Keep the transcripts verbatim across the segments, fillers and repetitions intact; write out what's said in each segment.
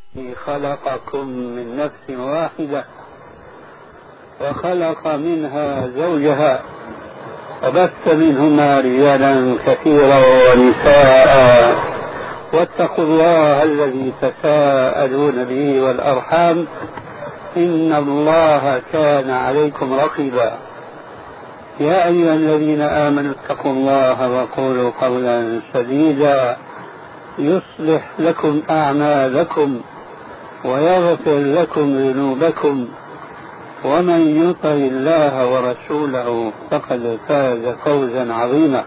خلقكم من نفس واحدة وخلق منها زوجها وبث منهما رجالا كثيرا ونساء واتقوا الله الذي تساءلون به والأرحام إن الله كان عليكم رقيبا. يا أيها الذين آمنوا اتقوا الله وقولوا قولا سديدا يصلح لكم أعمالكم ويغفر لكم ذنوبكم ومن يطع الله ورسوله فقد فاز فوزا عظيما.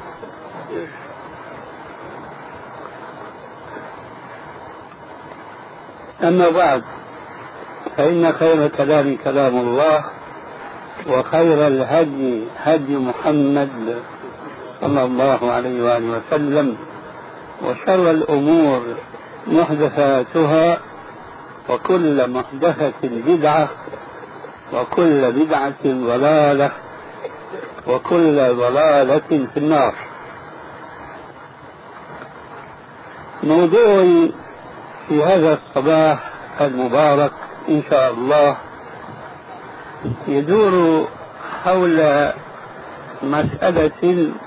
أما بعد، فإن خير الكلام كلام الله وخير الهدي هدي محمد صلى الله عليه وآله وسلم وشر الأمور محدثاتها وكل محدثة بدعة وكل بدعة ضلالة وكل ضلالة في النار. موضوعي في هذا الصباح المبارك إن شاء الله يدور حول مسألة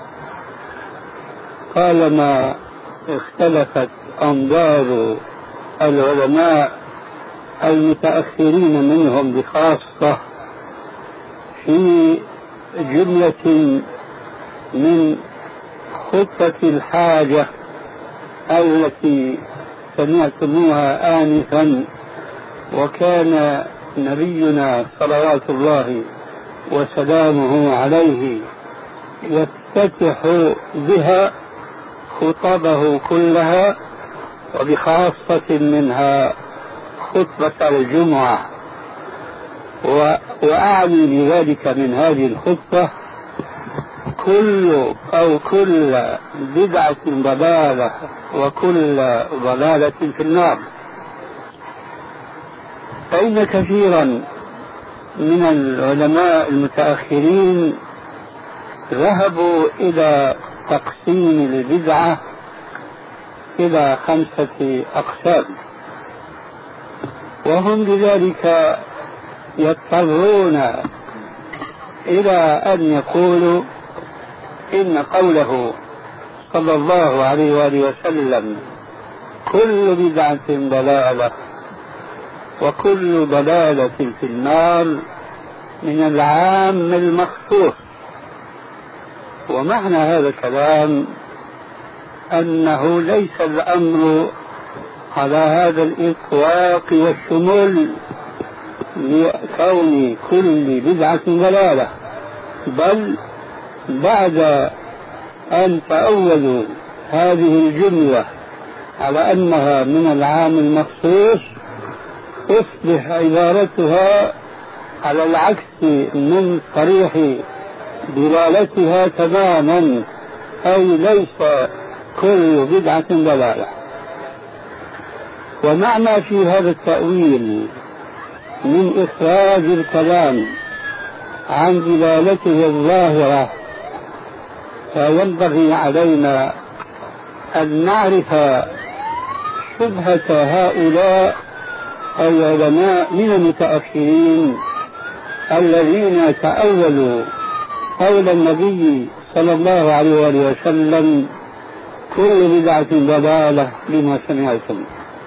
طالما اختلفت أنظار العلماء المتأخرين منهم بخاصة في جملة من خطة الحاجة التي سمعتموها آنفا، وكان نبينا صلوات الله وسلامه عليه يفتتح بها خطبه كلها، وبخاصة منها خطبة الجمعة. وأعني بذلك من هذه الخطبة كل أو كل بدعة ضلالة وكل ضلالة في النار. فإن كثيرا من العلماء المتأخرين ذهبوا إلى تقسيم البدعة إلى خمسة أقسام، وهم بذلك يضطرون إلى أن يقولوا إن قوله صلى الله عليه وآله وسلم كل بدعة ضلالة وكل ضلالة في النار من العام المخصوص. ومعنى هذا الكلام أنه ليس الأمر على هذا الإطلاق والشمول لكون كل بدعة ضلالة، بل بعد أن تأولوا هذه الجملة على أنها من العام المخصوص تصبح عبارتها على العكس من صريح دلالتها تماما، أي ليس كل بدعة ضلالة. ومعنى في هذا التأويل من إخراج الكلام عن دلالته الظاهرة، فينبغي علينا أن نعرف شبهة هؤلاء العلماء من المتأخرين الذين تأولوا قول النبي صلى الله عليه وآله وسلم كل بدعة ضلالة بما سمعتم.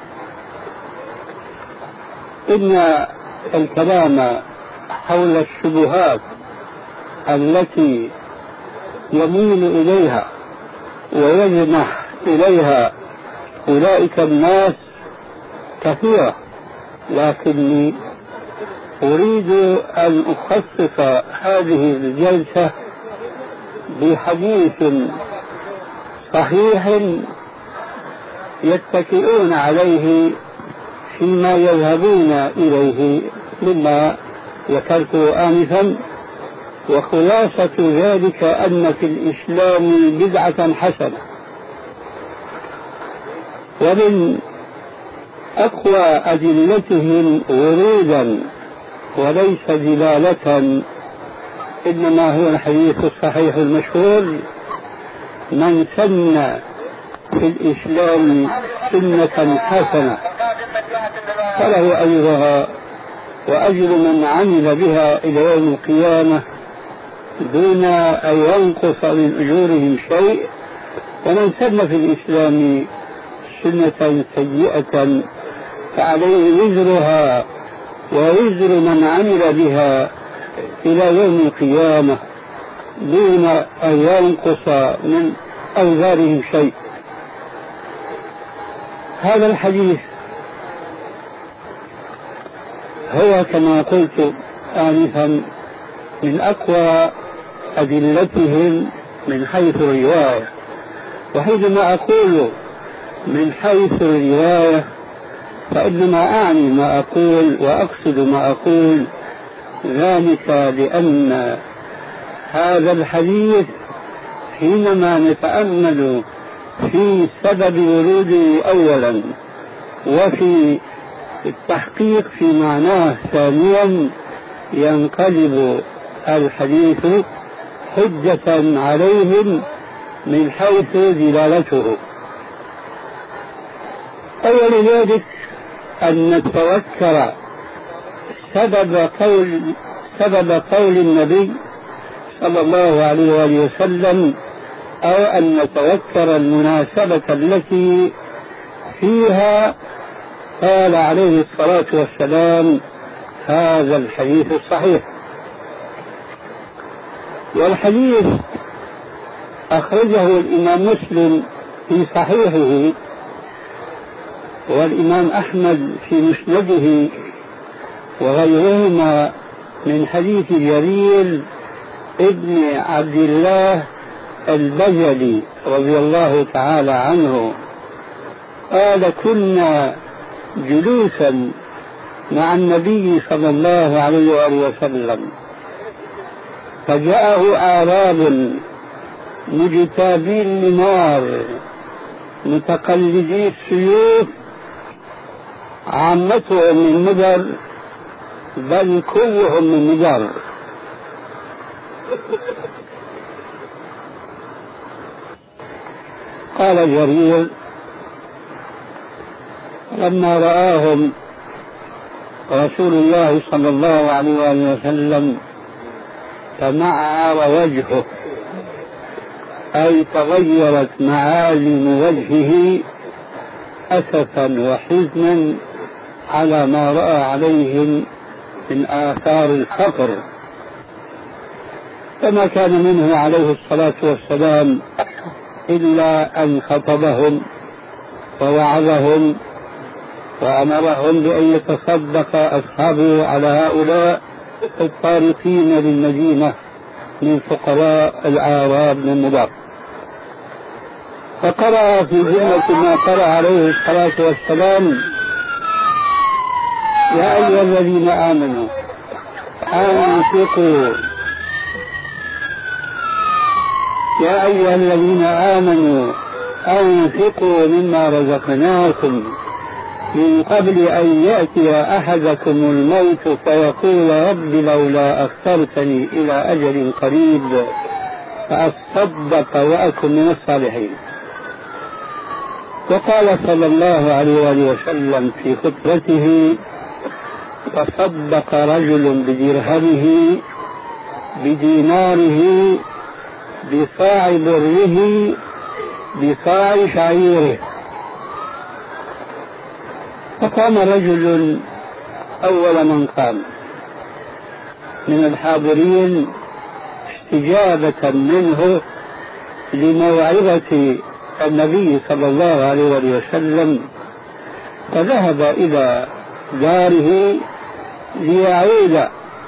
إن الكلام حول الشبهات التي يميل إليها ويجنح إليها أولئك الناس كثيرة، لكني أريد أن أخصص هذه الجلسة بحديث صحيح يتكئون عليه فيما يذهبون إليه مما ذكرت آنفا. وخلاصة ذلك أن في الإسلام بدعة حسنة، ومن أقوى أدلتهم ورودا وليس دلالة إنما هو الحديث الصحيح المشهور: من سن في الإسلام سنة حسنة فله أجرها وأجر من عمل بها إلى يوم القيامة دون أن ينقص من أجورهم شيء. ومن سن في الإسلام سنة سيئة فعليه وزرها ووزر من عمل بها إلى يوم القيامة دون أن ينقص من أوزارهم شيء. هذا الحديث هو كما قلت آنفا من أقوى أدلتهم من حيث الرواية. وحينما أقول من حيث الرواية فإنما أعني ما أقول وأقصد ما أقول، ذلك لأن هذا الحديث حينما نتأمل في سبب وروده أولا وفي التحقيق في معناه ثانيا ينقلب الحديث حجة عليهم من حيث دلالته. أول ذلك أن نتذكر سبب قول سبب قول النبي صلى الله عليه وآله وسلم، أو أن نتذكر المناسبة التي فيها قال عليه الصلاة والسلام هذا الحديث الصحيح. والحديث أخرجه الإمام مسلم في صحيحه والإمام أحمد في مسنده وغيرهما من حديث جرير ابن عبد الله البجلي رضي الله تعالى عنه قال كنا جلوسا مع النبي صلى الله عليه وآله وسلم فجاءه أعراب مجتابي النار متقلدي السيوف عامتهم من مدر بل كلهم من مدر. قال جرير لما رآهم رسول الله صلى الله عليه وآله وسلم تمعر وجهه، أي تغيرت معالم وجهه أسفا وحزنا على ما رأى عليهم من آثار الفقر، فما كان منه عليه الصلاة والسلام إلا أن خطبهم ووعظهم وأمرهم بأن يتصدق أصحابه على هؤلاء الطارقين للمدينة من فقراء الأعراب من مضر. فقرأ في جملة ما قرأ عليه الصلاة والسلام يا أيها الذين آمنوا أنفقوا يا أيها الذين آمنوا أنفقوا مما رزقناكم من قبل أن يأتي أحدكم الموت فيقول رب لولا أخرتني إلى أجل قريب فأصدق وأكن من الصالحين. وقال صلى الله عليه وآله وسلم في خطبته تصدق رجل بدرهمه بديناره بصاع بره بصاع شعيره. فقام رجل أول من قام من الحاضرين استجابة منه لموعظة النبي صلى الله عليه وسلم، فذهب إلى داره ليعود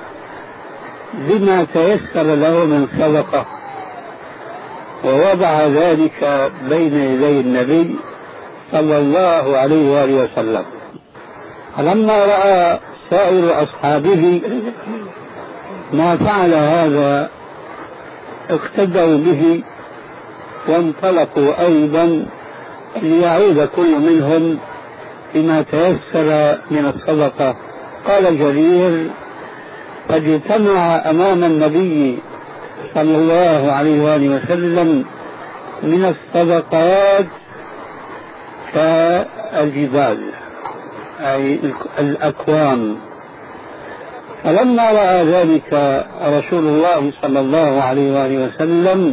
بما تيسر له من صدقة، ووضع ذلك بين يدي النبي صلى الله عليه وآله وسلم. فلما رأى سائر أصحابه ما فعل هذا اقتدوا به وانطلقوا أيضا ليعود كل منهم بما تيسر من الصدقة. قال جرير فاجتمع أمام النبي صلى الله عليه وآله وسلم من الصدقات كالجبال، أي الأكوان. فلما رأى ذلك رسول الله صلى الله عليه وآله وسلم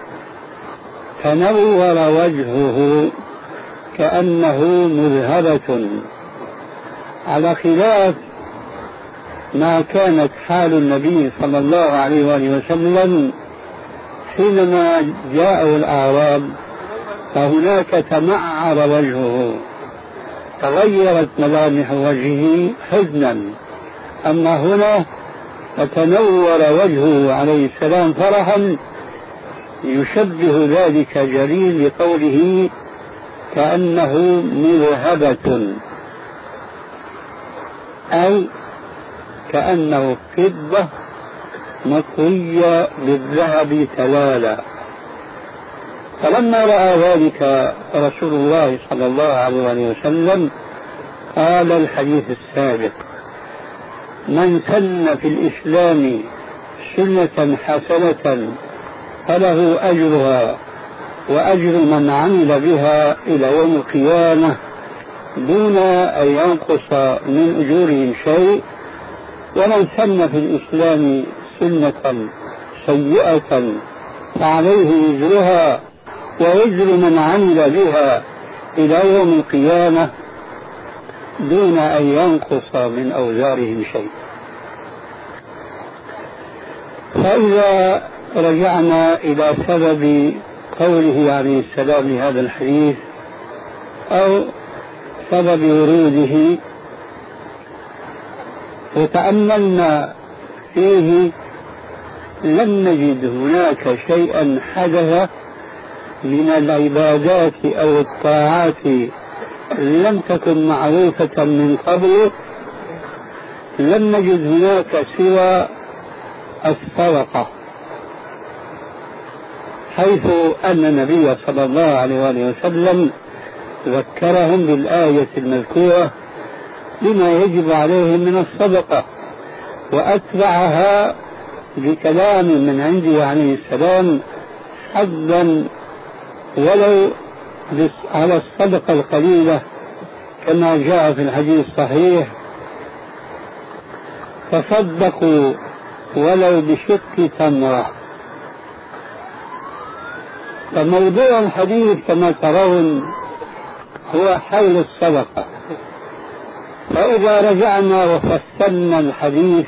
تنور وجهه كأنه مذهبة، على خلاف ما كانت حال النبي صلى الله عليه وآله وسلم حينما جاءه الأعراب، فهناك تمعر وجهه، تغيرت ملامح وجهه حزنا. أما هنا فتنور وجهه عليه السلام فرحا، يشبه ذلك جليل بقوله كأنه مذهبة، أي كأنه فضة مطوية بالذهب توالى. فلما رأى ذلك رسول الله صلى الله عليه وسلم قال الحديث السابق: من سن في الإسلام سنة حسنة فله أجرها وأجر من عمل بها إلى يوم القيامة دون أن ينقص من أجورهم شيء، ومن سن في الإسلام سنة سيئة فعليه وزرها ووزر من عمل بها إلى يوم القيامة دون أن ينقص من أوزارهم شيء. فإذا رجعنا إلى سبب قوله عليه السلام لهذا الحديث أو سبب وروده وتأملنا فيه، لم نجد هناك شيئا حدث من العبادات أو الطاعات لم تكن معروفة من قبل، لم نجد هناك سوى الصدقة، حيث أن النبي صلى الله عليه وسلم ذكرهم بالآية المذكورة بما يجب عليهم من الصدقة، وأتبعها بكلام من عنده عليه السلام حظا ولو على الصدقة القليلة كما جاء في الحديث الصحيح: تصدقوا ولو بشق تمرة. فموضوع الحديث كما ترون هو حول الصدقة. فإذا رجعنا وفصلنا الحديث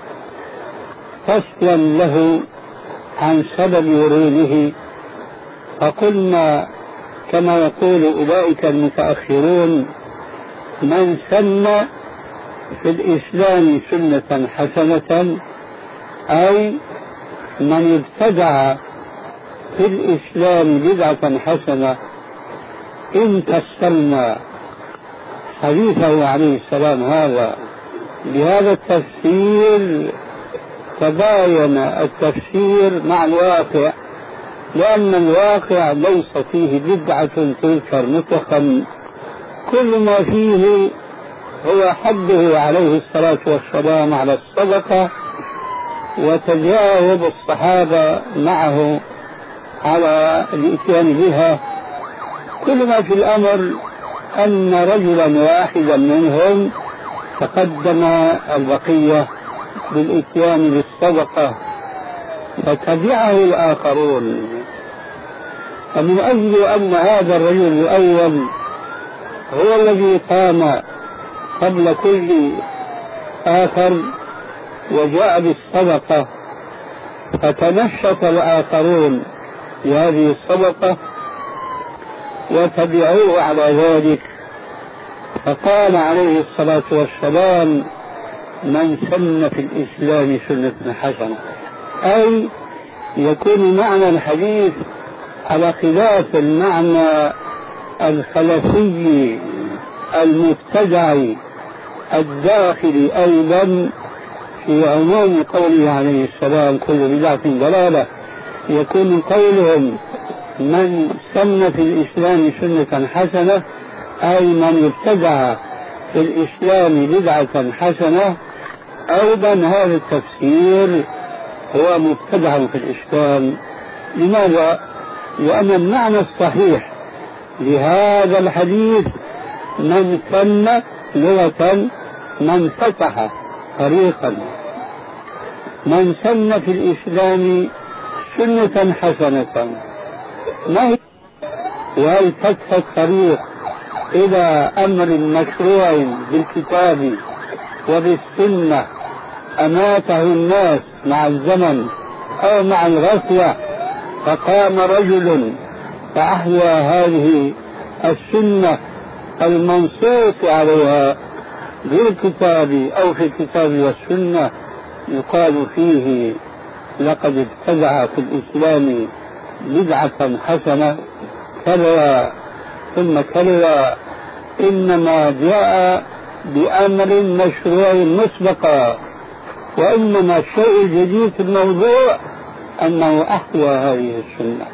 فصلا له عن سبب وروده، فقلنا كما يقول أولئك المتأخرون: من سن في الإسلام سنة حسنة، أي من ابتدع في الإسلام بدعة حسنة. إن فسرنا حديثه عليه السلام هذا بهذا التفسير تباين التفسير مع الواقع، لأن الواقع ليس فيه بدعة تذكر مطلقا، كل ما فيه هو حده عليه الصلاة والسلام على الصدقة وتجاوب الصحابة معه على الإتيان بها. كل ما في الأمر أن رجلا واحدا منهم تقدم البقية بالإتيان بالصدقة فتبعه الآخرون. ومن أجل أن هذا الرجل الأول هو الذي قام قبل كل آخر وجاء بالصدقة، فتنشط الآخرون بهذه الصدقة وتبعوه على ذلك. فقال عليه الصلاة والسلام: من سن في الإسلام سنة حسنة، أي يكون معنى الحديث على خلاف المعنى الخلفي المبتدعي الداخل أيضا في عموم قوله عليه السلام: كل بدعة ضلالة. يكون قولهم من سن في الإسلام سنة حسنة أي من ابتدع في الإسلام بدعة حسنة. أيضا هذا التفسير هو مبتدع في الإسلام. لماذا؟ لأن المعنى الصحيح لهذا الحديث من سن لغة من فتح طريقا، من سن في الإسلام سنة حسنة. ما هي وهل فتح الطريق إلى أمر مشروع بالكتاب وبالسنة أماته الناس مع الزمن أو مع الغفلة، فقام رجل فأحيا هذه السنة المنصوص عليها بالكتاب أو في الكتاب والسنة، يقال فيه لقد ابتدع في الإسلام بدعة حسنة كلا ثم كلا، إنما جاء بأمر مشروع مسبقا، وإنما الشيء الجديد في الموضوع أنه أحيا هذه السنة.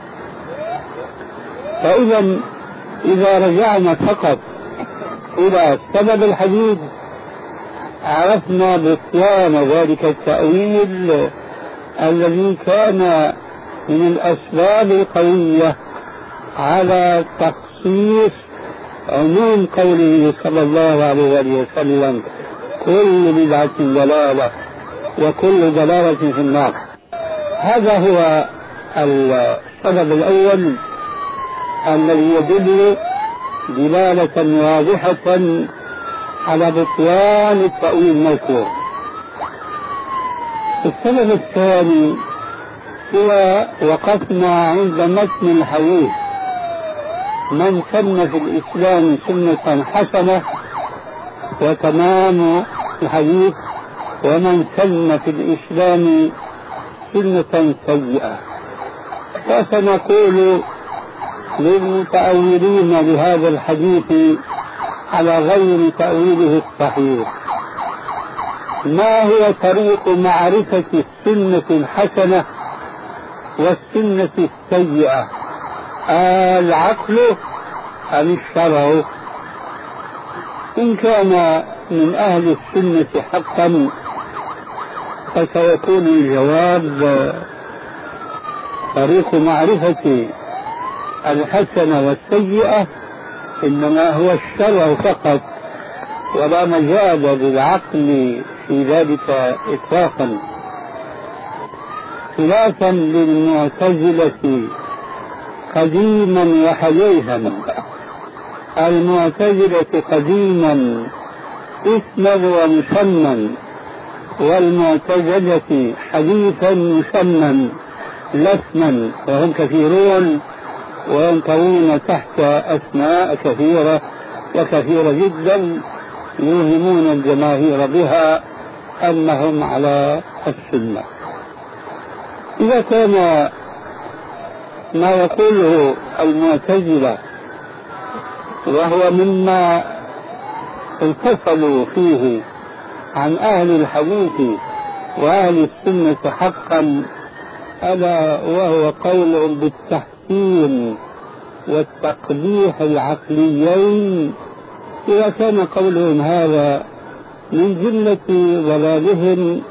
فإذا إذا رجعنا فقط إلى سبب الحديث عرفنا بطلان ذلك التأويل الذي كان من الأسباب القوية على تخصيص عموم قوله صلى الله عليه وسلم: كل بدعة ضلالة وكل ضلالة في النار. هذا هو السبب الأول الذي يدل دلالة واضحة على بطلان التأويل المذكور. السبب الثاني هو وقفنا عند متن الحديث: من سن في الإسلام سنة حسنة، وتمام الحديث: ومن سن في الإسلام سنة سيئة. فسنقول للمتأولين لهذا الحديث على غير تأويله الصحيح: ما هو طريق معرفة السنة الحسنة والسنة السيئة؟ العقل أم الشرع؟ إن كان من أهل السنة حقا فسيكون الجواب: طريق معرفة الحسنة والسيئة إنما هو الشرع فقط، ولا مجال للعقل في ذلك إطلاقا، خلافا للمعتزلة قديما وحديثا. المعتزلة قديما اسما ومسمى، والمعتزلة حديثا مسمى لا اسما، وهم كثيرون وينطوون تحت أسماء كثيرة وكثيرة جدا يوهمون الجماهير بها أنهم على السنة. إذا كان ما يقوله المعتزلة وهو مما انفصلوا فيه عن أهل الحديث وأهل السنة حقا، ألا وهو قول بالتحسين والتقبيح العقليين، إذا كان قولهم هذا من جملة ضلالهم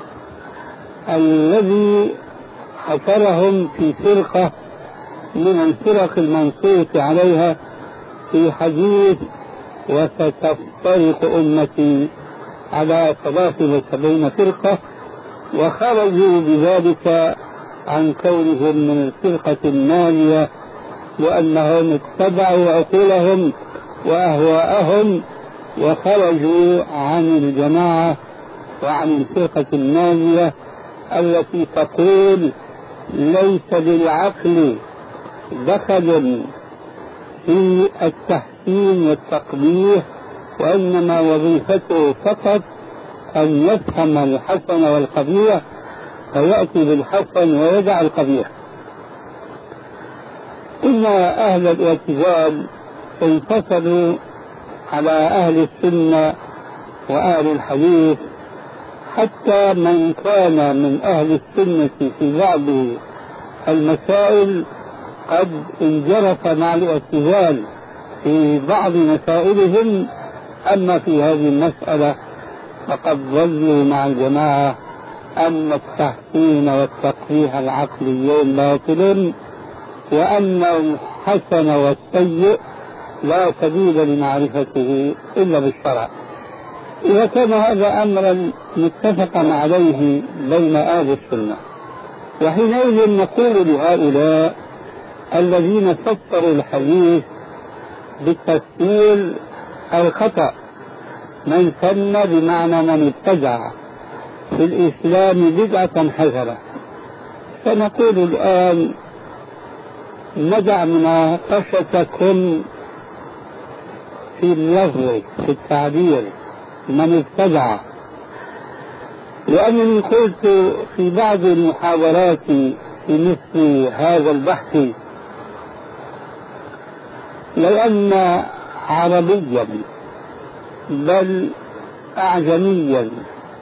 الذي حصرهم في فرقة من الفرق المنصوص عليها في حديث: وستفترق أمتي على ثلاث وسبعين فرقة، وخرجوا بذلك عن كونهم من الفرقة الناجية، لأنهم اتبعوا عقولهم وأهواءهم وخرجوا عن الجماعة وعن الفرقة الناجية التي تقول: ليس للعقل دخل في التحسين والتقبيح، وإنما وظيفته فقط أن يفهم الحسن والقبيح فيأتي بالحسن ويدع القبيح. إن أهل الاعتزال انفصلوا على أهل السنة وأهل الحديث، حتى من كان من أهل السنة في بعض المسائل قد انجرف مع الاعتزال في بعض مسائلهم، أما في هذه المسألة فقد ظلوا مع الجماعة أن التحسين والتقبيح العقليين باطل، وأن الحسن والسيء لا سبيل لمعرفته إلا بالشرع. إذا كان هذا أمرا متفقا عليه بين أهل السنة، وحينئذ نقول لهؤلاء الذين فسروا الحديث بالتفسير الخطأ، من سن بمعنى من ابتدع في الإسلام بدعة حسنة، فنقول الآن ندع مناقشتكم في اللفظ في التعبير من ابتدع، لأنني قلت في بعض المحاضرات في مثل هذا البحث لو أن عربيا بل أعجميا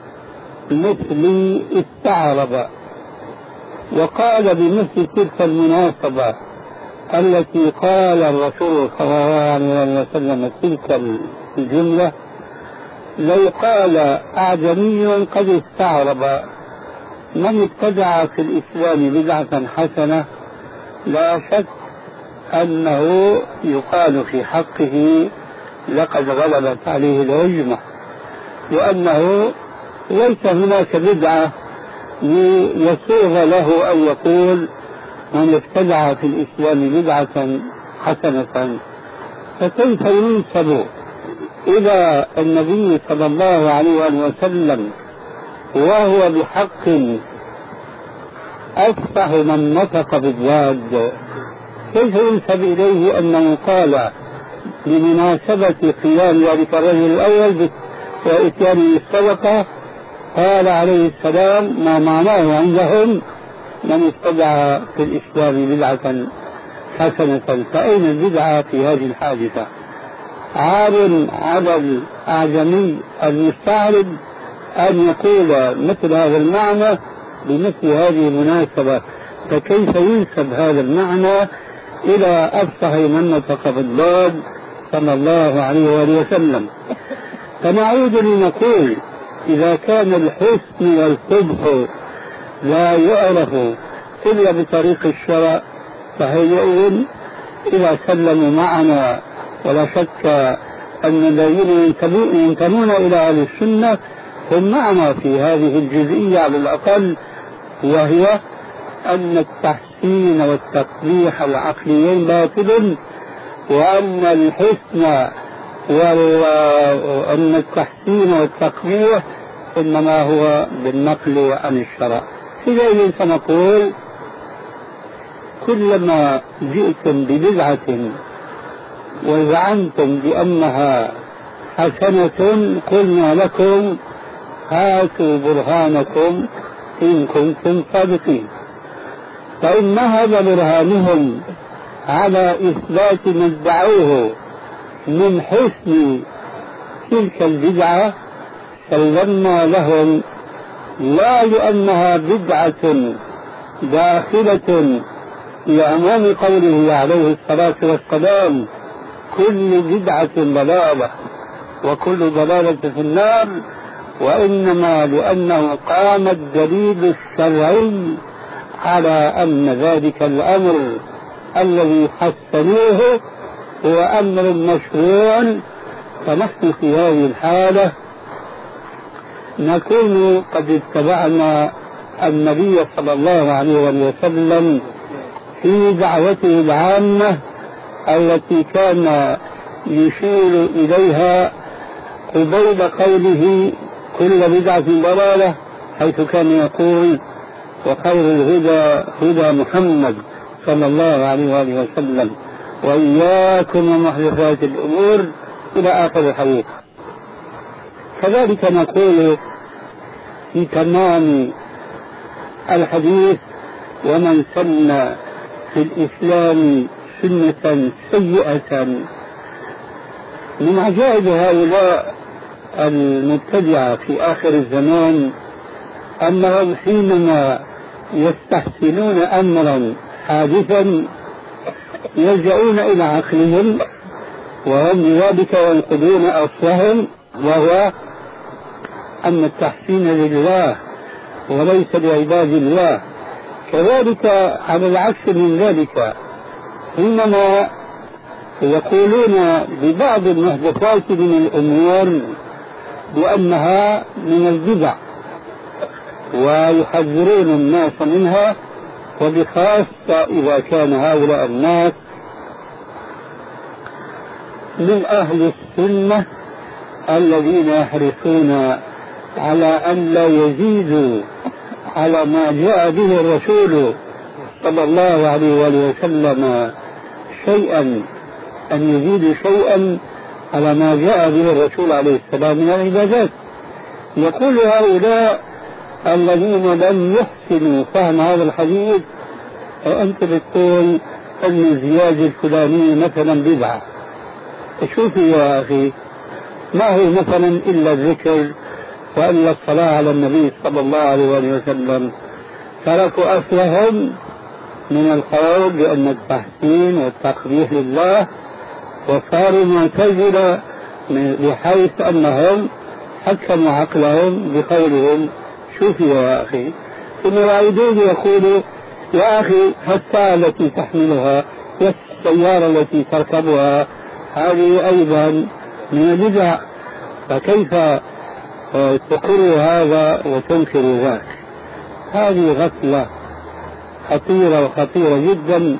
مثلي استعرب وقال بمثل تلك المناسبة التي قال الرسول صلى الله عليه وسلم تلك الجملة، لو قال أعجمي قد استعرب من ابتدع في الإسلام بدعة حسنة، لا شك أنه يقال في حقه لقد غلبت عليه الهجمة، لأنه ليس هناك بدعة ليسوغ له أن يقول من ابتدع في الإسلام بدعة حسنة، فكيف ينسب إلى النبي صلى الله عليه وسلم وهو بحق أفصح من نطق بالواد؟ كيف ينسب إليه أنه قال بمناسبة قيام ذلك الرجل الأول وإتيانه الصدقة قال عليه السلام ما معناه عندهم من ابتدع في الإسلام بدعة حسنة؟ فأين البدعة في هذه الحادثة؟ عار على الأعجمي المستعرب أن يقول مثل هذا المعنى بمثل هذه المناسبة، فكيف ينسب هذا المعنى إلى أفصح من نطق بالضاد صلى الله عليه وآله وسلم؟ فنعود لنقول إذا كان الحسن والقبح لا يعرف إلا بطريق الشرع، فحينئذ إذا سلموا معنا، ولا شك أن الذين ينتمون إلى أهل السنة هم معنا في هذه الجزئية على الأقل، وهي أن التحسين والتقبيح العقليين باطل، وأن الحسن وأن التحسين والتقبيح إنما هو بالنقل عن الشرع. إذا سنقول كلما جئتم ببدعة وزعمتم بأنها حسنة قلنا لكم هاتوا برهانكم إن كنتم صادقين، فإن نهض برهانهم على إثبات ما ادعوه من حسن تلك البدعة سلمنا لهم، لا لأنها بدعة داخلة في أمام قوله عليه الصلاة والسلام كل بدعة ضلالة وكل ضلالة في النار، وإنما لأنه قام الدليل الشرعي على أن ذلك الأمر الذي حسنوه هو أمر مشروع. فنحن في هذه الحالة نكون قد اتبعنا النبي صلى الله عليه وسلم في دعوته العامة التي كان يشير إليها قبيل قوله كل بدعة ضلالة، حيث كان يقول وخير الهدى هدى محمد صلى الله عليه وآله وسلم وإياكم ومحدثات الأمور إلى آخر الحديث. كذلك نقول في تمام الحديث ومن سن في الإسلام سنة سيئة. من عجائب هؤلاء المبتدعة في آخر الزمان أنهم حينما يستحسنون أمرا حادثا يلجؤون إلى عقلهم، وهم بذلك ينقضون أصلهم، وهو أن التحسين لله وليس لعباد الله. كذلك على العكس من ذلك حينما يقولون ببعض المحدثات من الأمور بأنها من البدع ويحذرون الناس منها، وبخاصة إذا كان هؤلاء الناس من أهل السنة الذين يحرصون على أن لا يزيدوا على ما جاء به الرسول صلى الله عليه وآله وسلم شيئا، أن يزيدوا شيئا على ما جاء به الرسول عليه السلام من العبادات. يقول هؤلاء الذين لم يحسنوا فهم هذا الحديث: أنت بتقول أن الزيادة الفلانية مثلا بدعة. شوفي يا أخي، ما هو مثلا إلا الذكر وإلا الصلاة على النبي صلى الله عليه وآله وسلم. تركوا أصلهم من القول بأن التحسين والتقبيح لله، وصاروا معتزلة بحيث أنهم حكموا عقلهم بقولهم. شوفي يا أخي، ثم يعيدون يقولوا: يا أخي الساعة التي تحملها والسيارة التي تركبها هذه أيضا من البدع، فكيف تقر هذا وتنكر ذاك؟ هذه غفلة خطيرة وخطيرة جدا.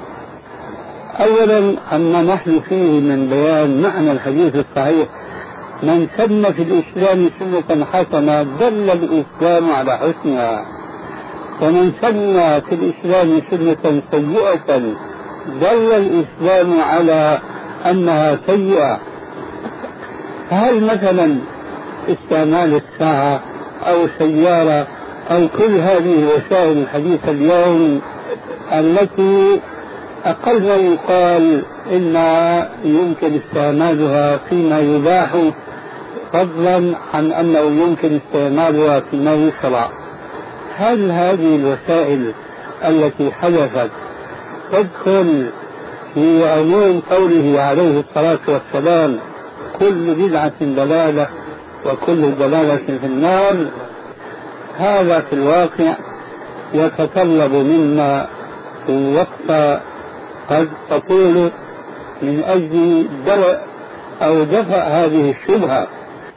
أولا عما نحن فيه من بيان معنى الحديث الصحيح: من سن في الإسلام سنة حسنة دل الإسلام على حسنها، ومن سن في الإسلام سنة سيئة دل الإسلام على أنها سيئة. هل مثلا استعمال الساعة أو سيارة أو كل هذه الوسائل الحديثة اليوم التي أقل ما يقال إنها يمكن استعمالها فيما يباح، فضلا عن أنه يمكن استعمالها فيما يشرع، هل هذه الوسائل التي حدثت تدخل في عموم قوله عليه الصلاة والسلام: كل بدعة ضلالة وكل ضلالة في النار؟ هذا في الواقع يتطلب منا وقت قد تطول من أجل درء أو دفع هذه الشبهة،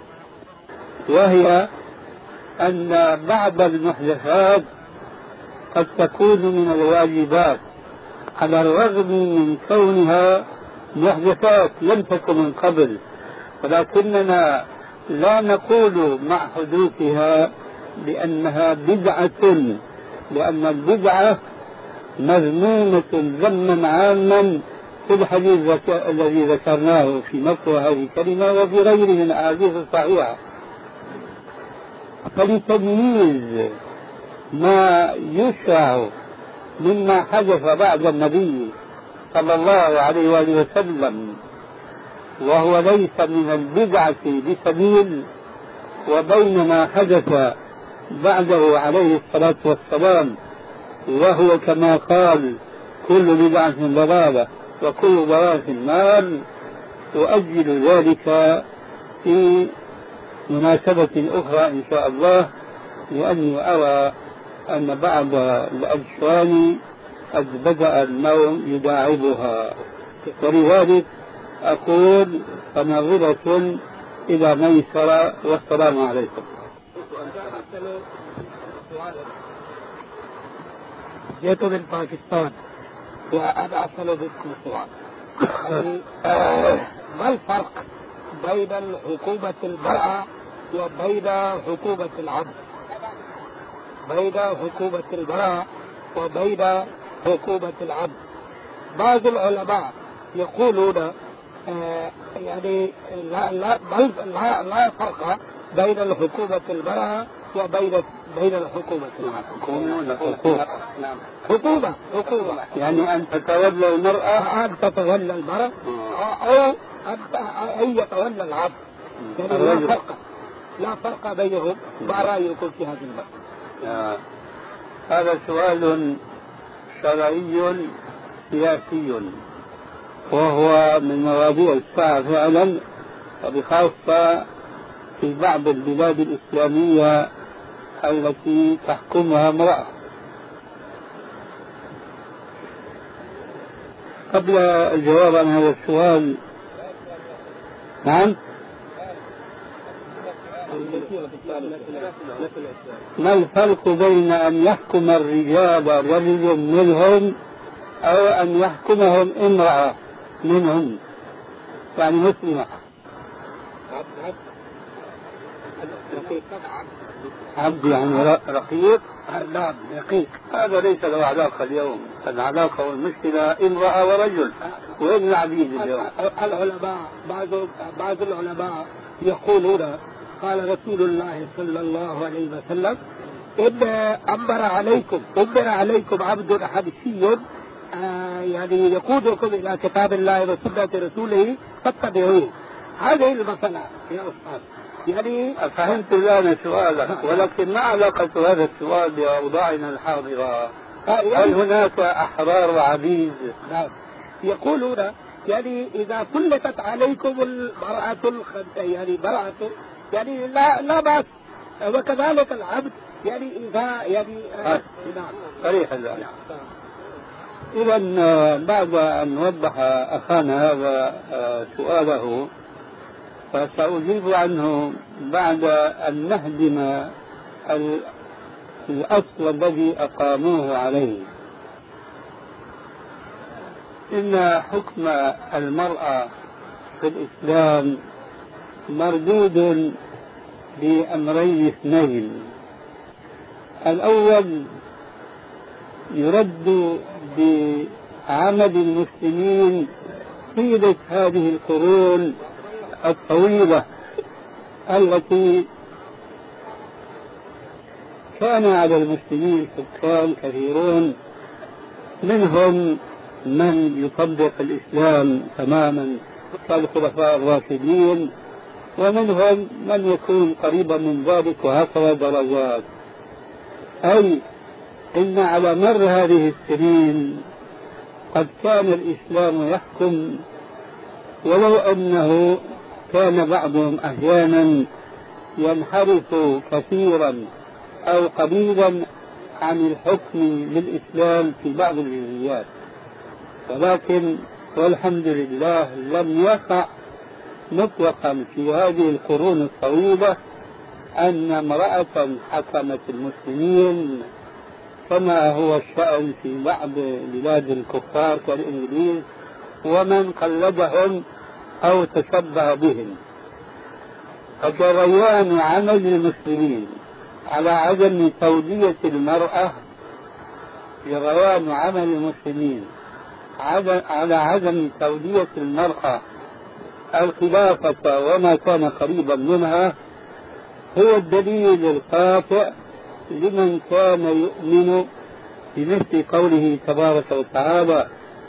وهي أن بعض المحدثات قد تكون من الواجبات على الرغم من كونها محدثات لم تكن من قبل، ولكننا لا نقول مع حدوثها بأنها بدعة، لأن البدعة مذمومة ذما عاما في الحديث الذي ذكرناه في مصر هذه الكلمة وفي غيره من الأحاديث الصحيحة. فلتمييز ما يشرع مما حدث بعد النبي صلى الله عليه وآله وسلم وهو ليس من البدعة بسبيل، وبين ما حدث بعده عليه الصلاة والسلام وهو كما قال: كل بدعة ضلالة وكل ضلالة في النار، أؤجل ذلك في مناسبة أخرى إن شاء الله، لأني أرى أن بعض الأجسام قد بدأ النوم يداعبها، ولذلك أقول فنظرة إلى ميسرة، والسلام عليكم. جئت من باكستان وأنا أسأل بكم سؤال: ما الفرق بين حكومة المرأة وبين حكومة العبد؟ بين حكومة المرأة وبين حكومة العبد. بعض العلماء يقولون آه يعني لا لا بل لا, لا فرق بين الحكومة المرأة وبين بين الحكومة العبد. حكومة ولا حكومة؟ نعم، حكومة حكومة يعني أن تتولى المرأة، أن تتولى المرأة أو أن يتولى العبد، يعني لا فرق لا فرق بينهم. ما رأيكم في هذا المسألة؟ هذا سؤال شرعي سياسي، وهو من مواضيع الساعة فعلا، وبخاصة في بعض البلاد الإسلامية التي تحكمها امرأة. قبل الجواب عن هذا السؤال، نعم ما الفرق بين أن يحكم الرجال رجل منهم أو أن يحكمهم امرأة منهم يعني مسلمة؟ عبد يعني رقيق؟ نعم رقيق. هذا ليس له علاقة اليوم، العلاقة والمشكلة امرأة ورجل. وين العبيد اليوم؟ العلماء بعض بعض العلماء يقولون قال رسول الله صلى الله عليه وسلم إن أمر عليكم أمر عليكم عبد حبشي آه يعني يقودكم إلى كتاب الله وسنة رسوله فاتبعوه. هذه المسألة يا أستاذ. يعني فهمت الآن سؤالك، ولكن ما علاقة هذا السؤال بأوضاعنا الحاضرة؟ هل هناك أحرار وعبيد؟ نعم. يقولون يعني إذا سلطت عليكم المرأة يعني مرأة يعني لا لا بأس، وكذلك العبد يعني إذا يعني آه. نعم صريح الآن. إذا بعد أن وضح أخانا هذا سؤاله فسأجيب عنه بعد أن نهدم الأصل الذي أقاموه عليه. إن حكم المرأة في الإسلام مردود بأمرين اثنين. الأول يرد بعمل المسلمين طيلة هذه القرون الطويلة التي كان على المسلمين حكام كثيرون، منهم من يطبق الإسلام تماما كالخلفاء الراشدين، ومنهم من يكون قريبا من ذلك، وهكذا درجات. أي إن على مر هذه السنين قد كان الإسلام يحكم، ولو أنه كان بعضهم أحيانا ينحرف كثيرا أو قليلا عن الحكم للإسلام في بعض الجزئيات، ولكن والحمد لله لم يقع مطلقا في هذه القرون الطويلة أن امرأة حكمت المسلمين كما هو الشأن في بعض بلاد الكفار كالإنجليز ومن قلدهم أو تشبه بهم. فجريان عمل المسلمين على عدم تولية المرأة، جريان عمل المسلمين على عدم تولية المرأة الخلافة وما كان قريبا منها، هو الدليل القاطع لمن كان يؤمن بمثل قوله تبارك وتعالى: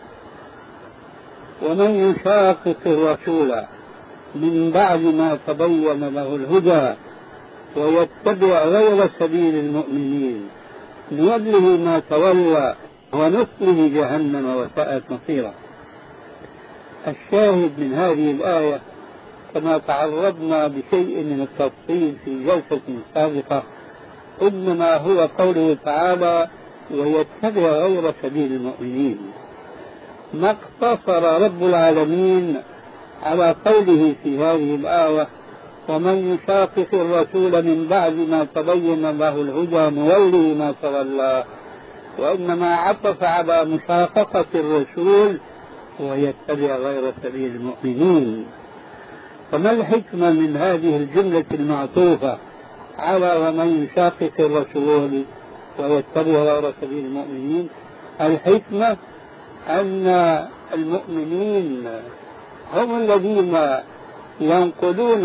ومن يشاقق الرسول من بعد ما تبين له الهدى ويتبع غير سبيل المؤمنين نوله ما تولى ونصله جهنم وساءت مصيرا. الشاهد من هذه الآية كما تعرضنا بشيء من التفصيل في جلسة سابقة إنما هو قوله تعالى: ويتبع غير سبيل المؤمنين. ما اقتصر رب العالمين على قوله في هذه الآية: ومن يشاقق الرسول من بعد ما تبين له الهدى نوله ما تولى، وإنما عطف على مشاققة الرسول ويتبع غير سبيل المؤمنين. فما الحكمة من هذه الجملة المعطوفة على ومن يشاقق الرسول ويتبع غير سبيل المؤمنين؟ الحكمة أن المؤمنين هم الذين ينقلون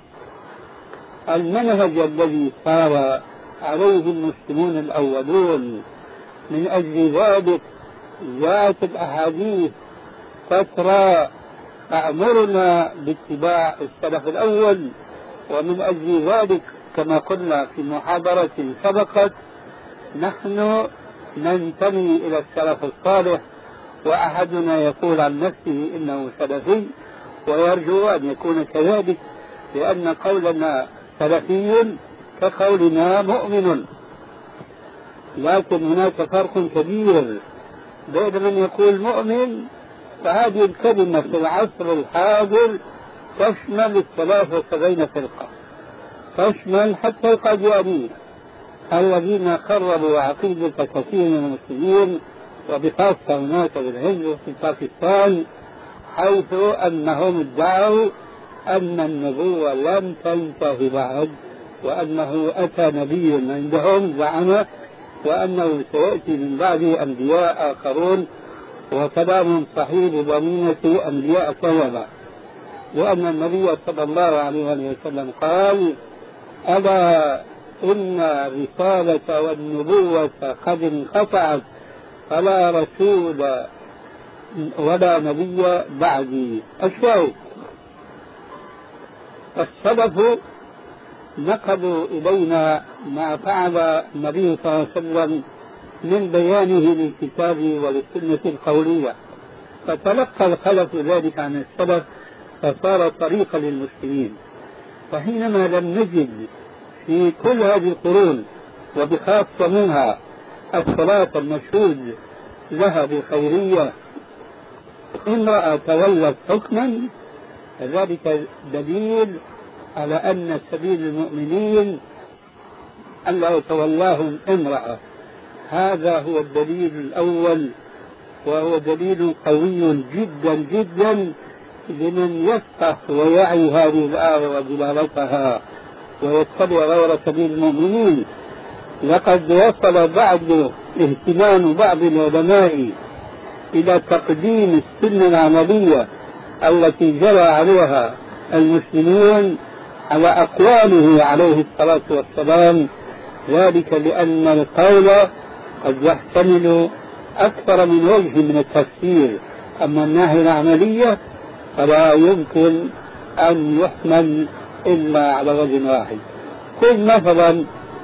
المنهج الذي سار عليه المسلمون الأولون. من أجل ذلك جاءت الأحاديث فترى تأمرنا باتباع السلف الأول، ومن أجل ذلك كما قلنا في محاضرة سبقت نحن ننتمي إلى السلف الصالح، وأحدنا يقول عن نفسه إنه سلفي ويرجو أن يكون كذلك، لأن قولنا سلفي كقولنا مؤمن. لكن هناك فرق كبير بين من يقول مؤمن، فهذه الكلمة في العصر الحاضر تشمل الثلاث وسبعين فرقة، تشمل حتى القاديانية الذين خربوا عقيدة كثير من المسلمين وبخاصة هناك بالهند وفي باكستان، حيث أنهم ادعوا أن النبوة لم تنتهي بعد، وأنه أتى نبي عندهم زعم، وأنه سيأتي من بعده أنبياء آخرون، وكلام صحيح بضمينة أنبياء كذبة، وأن النبي صلى الله عليه وسلم قال: ألا إن الرسالة والنبوة قد انقطعت فلا رسول ولا نبي بعدي. الشاهد السلف نقلوا إلينا ما فعل النبي صلى الله عليه وسلم من بيانه للكتاب وللسنة القولية، فتلقى الخلف ذلك عن السلف فصار طريقا للمسلمين. فحينما لم نجد في كل هذه القرون وبخاصة منها الصلاة المشهود لها بالخيرية امرأة تولت حكما، فذلك دليل على أن سبيل المؤمنين أن لا يتولاهم امرأة. هذا هو الدليل الأول، وهو دليل قوي جدا جدا لمن يفقه ويعي هذه الآية ودلالتها ويتبع غير سبيل المؤمنين. لقد وصل بعض اهتمام بعض العلماء إلى تقديم السنة العملية التي جرى عليها المسلمون على أقواله عليه الصلاة والسلام، ذلك لأن القول قد يحتمل أكثر من وجه من التفسير، أما الناحية العملية فلا يمكن أن يحمل إلا على وجه واحد. خذ مثلا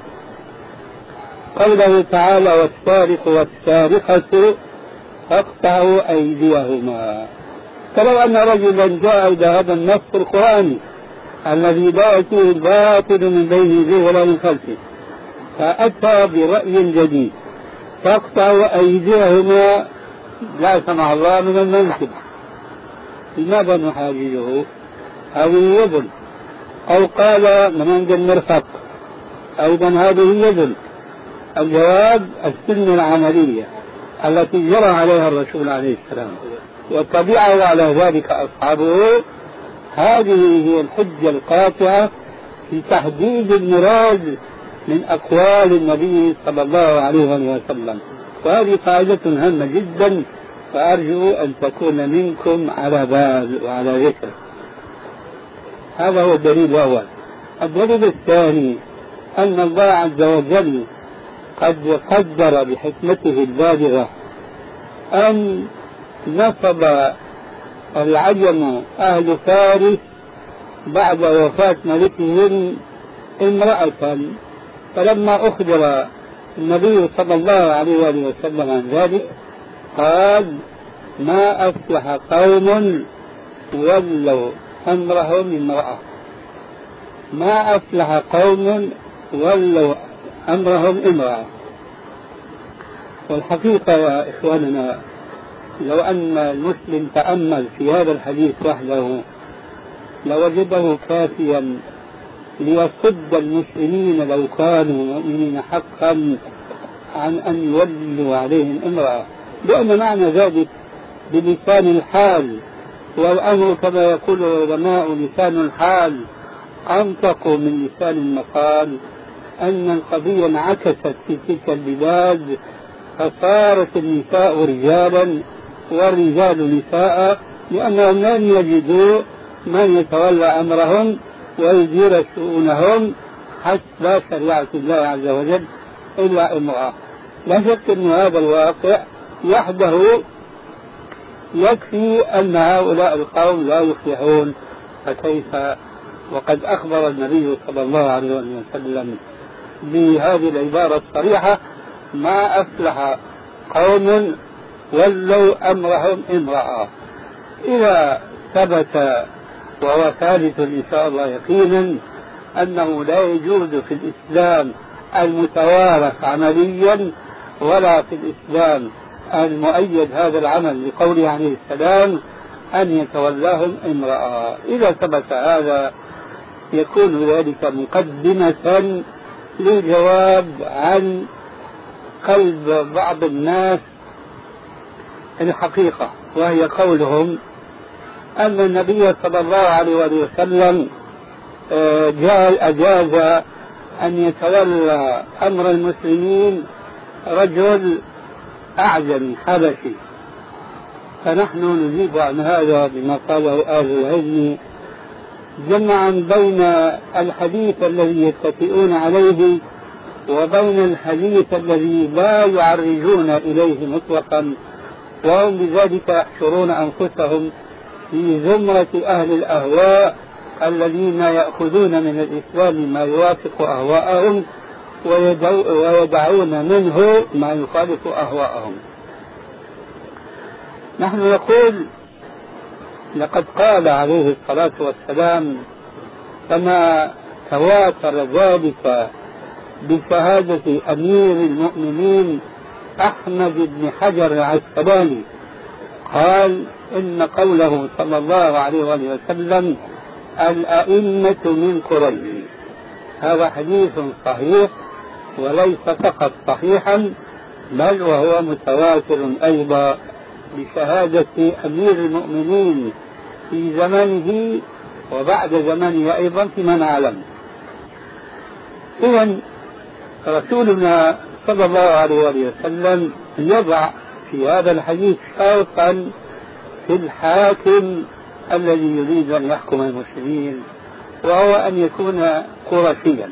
قوله تعالى: والسارق والسارقة فاقطعوا أيديهما. فلو أن رجلا جاء إلى هذا النص القرآني الذي لا يأتيه الباطل من بين يديه ولا من خلفه، فأتى برأي جديد: فاقطعوا أيديهما لا سمح الله من المنكب، لماذا نحاججه؟ هذه يد. أو قال من عند المرفق، أيضا هذه يد. الجواب السنة العملية التي جرى عليها الرسول عليه السلام وتبعه على ذلك أصحابه. هذه هي الحجة القاطعة في تحديد المراد من أقوال النبي صلى الله عليه وسلم، وهذه قاعدة هامة جدا، فأرجو أن تكون منكم على بال وعلى ذكر. هذا هو الدليل الأول. الدليل الثاني أن الله عز وجل قد قدر بحكمته البالغة أن نصب العجم أهل فارس بعد وفاة ملكهم امرأة، فلما أخبر النبي صلى الله عليه وسلم عن ذلك قال: ما أفلح قوم ولوا أمرهم امرأة. ما أفلح قوم ولوا أمرهم امرأة. والحقيقة يا إخواننا، لو أن المسلم تأمل في هذا الحديث وحده لوجده كافيا ليصد المسلمين لو كانوا مؤمنين حقا عن أن يولوا عليهم امرأة، لأن معنى ذلك بلسان الحال، والأمر كما يقول العلماء لسان الحال أنطق من لسان المقال، أن القضية انعكست في تلك البلاد، فصارت النساء رجالا والرجال نساء، لأنهم لم يجدوا من يتولى أمرهم ويدير شؤونهم حسب شريعة الله عز وجل إلا امرأة. لا شك أن هذا الواقع وحده يكفي أن هؤلاء القوم لا يفلحون، فكيف وقد أخبر النبي صلى الله عليه وسلم بهذه العبارة الصريحة: ما أفلح قوم ولوا أمرهم امرأة. إذا ثبت، وهو ثابت إن شاء الله يقينا، أنه لا يجوز في الإسلام المتوارث عمليا ولا في الإسلام المؤيد هذا العمل لقوله عليه السلام أن يتولاهم امرأة. إذا ثبت هذا يكون ذلك مقدمة للجواب عن قلب بعض الناس الحقيقة، وهي قولهم أن النبي صلى الله عليه وسلم أجاز أن يتولى أمر المسلمين رجل أعجمي حبشي. فنحن نجيب عن هذا بما قاله أهل العلم جمعا بين الحديث الذي يتكئون عليه وبين الحديث الذي لا يعرجون إليه مطلقا، وهم بذلك يحشرون أنفسهم في زمرة أهل الأهواء الذين يأخذون من الإسلام ما يوافق أهواءهم ويدعون منه ما يخالف أهواءهم. نحن نقول لقد قال عليه الصلاة والسلام كما تواتر ذلك بشهادة أمير المؤمنين أحمد بن حجر العسقلاني، قال إن قوله صلى الله عليه وسلم الأئمة من قريش، هذا حديث صحيح، وليس فقط صحيحا بل وهو متواتر أيضا بشهادة أمير المؤمنين في زمانه وبعد زمانه أيضا في من علم. إذن رسولنا صلى الله عليه وسلم يضع في هذا الحديث شرطا في الحاكم الذي يريد أن يحكم المسلمين، وهو أن يكون قرشيا.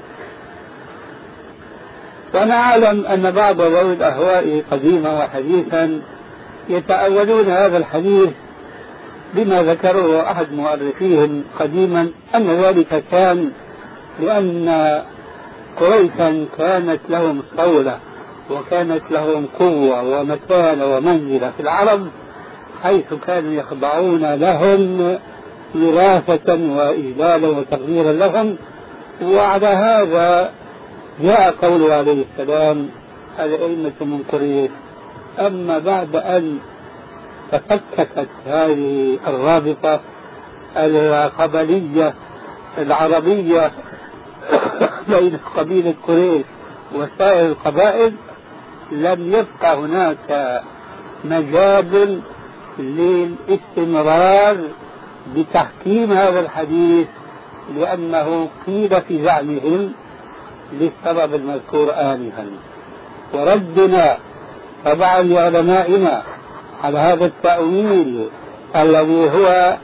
ونعلم أن بعض ذوي الأهواء قديما وحديثا يتأولون هذا الحديث بما ذكره أحد مؤرخيهم قديما أن ذلك كان لأن قريشا كانت لهم صولة وكانت لهم قوة ومكانة ومنزلة في العرب، حيث كانوا يخضعون لهم وراثة وإجلالا وتقديرا لهم. وعلى هذا جاء قوله عليه السلام الأئمة من قريش. أما بعد أن تفككت هذه الرابطة القبلية العربية بين قبيلة قريش وسائر القبائل، لم يبقى هناك مجال للاستمرار بتحكيم هذا الحديث، لأنه قيل في زعمهم للسبب المذكور آنفا. وردنا طبعا لعلمائنا على هذا التأويل الذي هو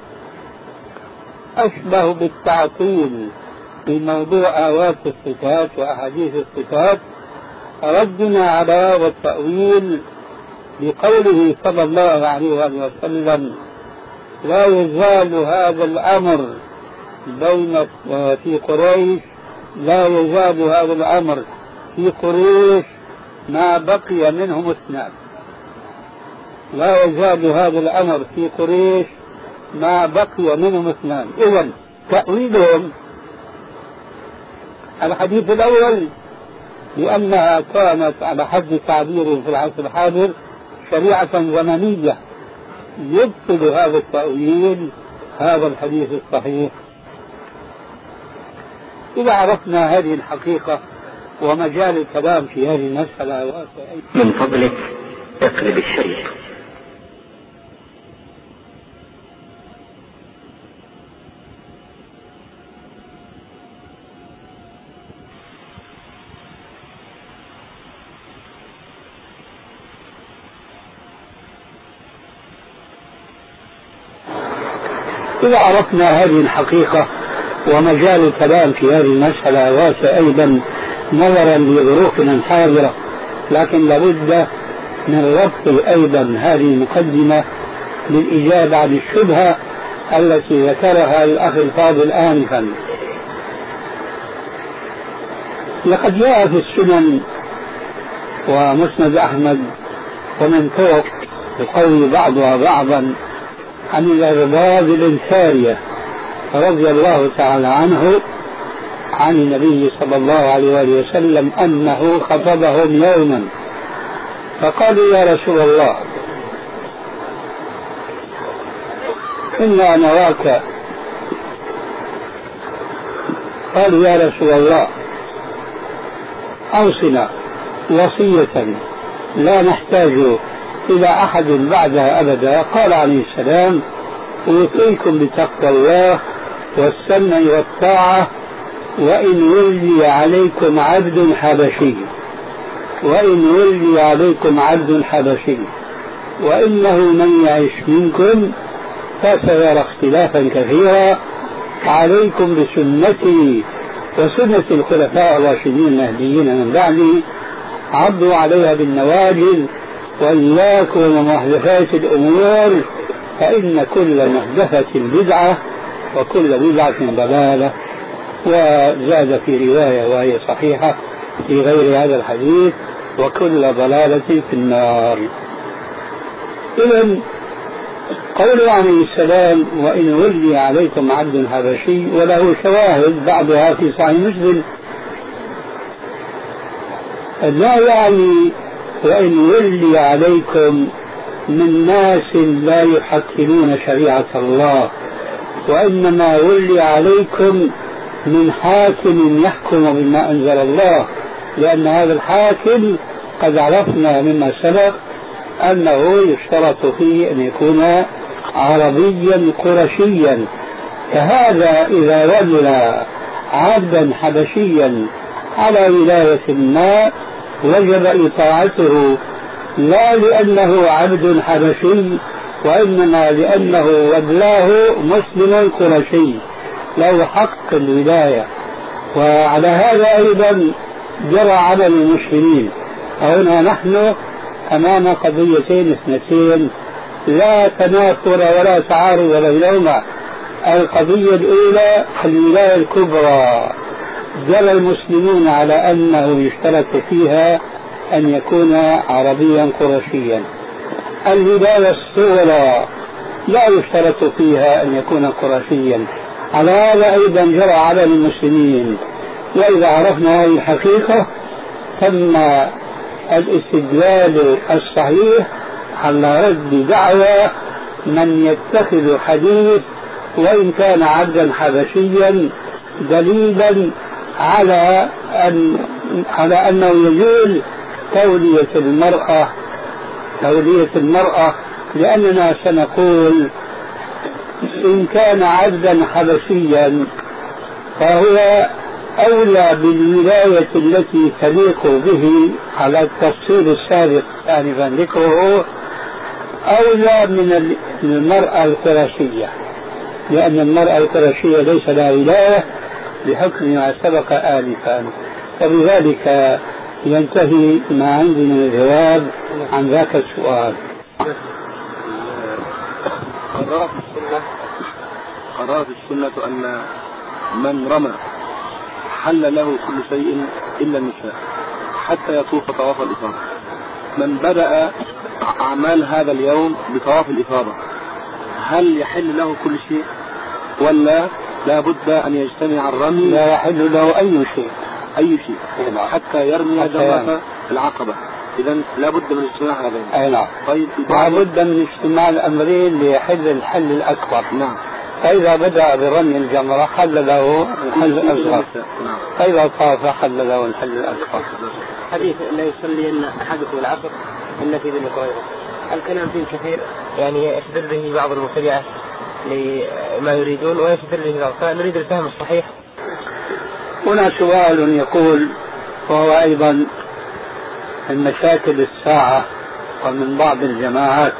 أشبه بالتعطيل في موضوع آيات الصفات وأحاديث الصفات، ردنا على هذا التأويل بقوله صلى الله عليه وسلم لا يزال هذا الأمر بين في قريش لا يزال هذا الأمر في قريش ما بقي منهم اثنان. لا يزال هذا الأمر في قريش ما بقي منهم اثنان. إذن تأويلهم الحديث الأول لأنها كانت على حد تعبيرهم في العصر الحاضر شريعة زمنية، يبطل هذا التأويل هذا الحديث الصحيح. إذا عرفنا هذه الحقيقة ومجال الكلام في هذه المسألة واسع، من فضلك اقلب الشريط. إذا عرفنا هذه الحقيقة ومجال الكلام في هذه المسألة واسع أيضا نظرا لظروفنا الحاضرة، لكن لابد من ربط أيضا هذه المقدمة للإجابة عن الشبهة التي ذكرها الأخ الفاضل آنفا. لقد جاء في السنن ومسند أحمد ومن طرق يقوي بعضها بعضا عن الأرباب الإنسارية رضي الله تعالى عنه عن النبي صلى الله عليه وسلم أنه خطبهم يوما فقالوا يا رسول الله إنا نراك قالوا يا رسول الله أوصنا وصية لا نحتاج إلى أحد بعدها أبدا. قال عليه السلام أوصيكم بتقوى الله والسمع والطاعة وإن ولي عليكم عبد حبشي وإن ولي عليكم عبد حبشي وإنه من يعش منكم فسيرى اختلافا كثيرا عليكم بسنتي وسنة الخلفاء الراشدين المهديين من بعدي عضوا عليها بالنواجذ وإياكم ومحدثات الأمور فإن كل محدثة بدعة وكل بدعة ضلالة. وزاد في رواية وهي صحيحة في غير هذا الحديث وكل ضلالة في النار. إذن قوله عليه السلام وإن ولي عليكم عبد حبشي وله شواهد بعضها في صحيح مسلم لا يعني وإن ولي عليكم من ناس لا يحكمون شريعة الله، وإنما ولي عليكم من حاكم يحكم بما أنزل الله، لأن هذا الحاكم قد عرفنا مما سبق أنه يشترط فيه أن يكون عربيا قرشيا. فهذا إذا ولى عبدا حبشيا على ولاية ما وجب إطاعته، لا لأنه عبد حبشي وإنما لأنه ولاه مسلم قرشي له حق الولاية. وعلى هذا أيضا جرى عمل المسلمين. هنا نحن أمام قضيتين اثنتين لا تنافر ولا تعارض بينهما. القضية الأولى الولاية الكبرى جرى المسلمون على أنه يشترط فيها أن يكون عربيا قرشيا. الولاية الصغرى لا يشترط فيها أن يكون قرشيا. على هذا أيضا جرى على المسلمين. وإذا عرفنا هذه الحقيقة تم الاستدلال الصحيح على رد دعوى من يتخذ حديث وإن كان عبدا حبشيا دليلا على أن على أنه يجوز تولية المرأة تولية المرأة لأننا سنقول إن كان عبدا حبشيا فهو أولى بالولاية التي تليق به على التفصيل السابق آنفا ذكره أولى من المرأة القرشية، لأن المرأة القرشية ليس لها ولاية بحكم ما سبق آنفا. فبذلك ينتهي ما عندي من الجواب عن ذاك السؤال. قررت السنة قررت السنة أن من رمى حل له كل شيء إلا النساء حتى يطوف طواف الإفاضة. من بدأ أعمال هذا اليوم بطواف الإفاضة هل يحل له كل شيء ولا لا بد أن يجتمع الرمي؟ لا يحل له أي شيء أي شيء حتى يرمي جمرة العقبة. إذا لا بد من اجتماع هذين. أي نعم. طيب لا بد من اجتماع الأمرين ليحل الحل الأكبر. نعم. فإذا بدأ برمي الجمرة حل له الحل الأصغر. نعم. فإذا طاف حل له الحل الأكبر. حديث لا يصلي أن أحدكم العصر إلا في بني قريظة، الكلام فيه كثير يعني يستدل به بعض المبتدعة لما يريدون ويستدل به بعض، فنريد الفهم الصحيح. هنا سؤال يقول وهو أيضا من مشاكل الساعة ومن بعض الجماعات.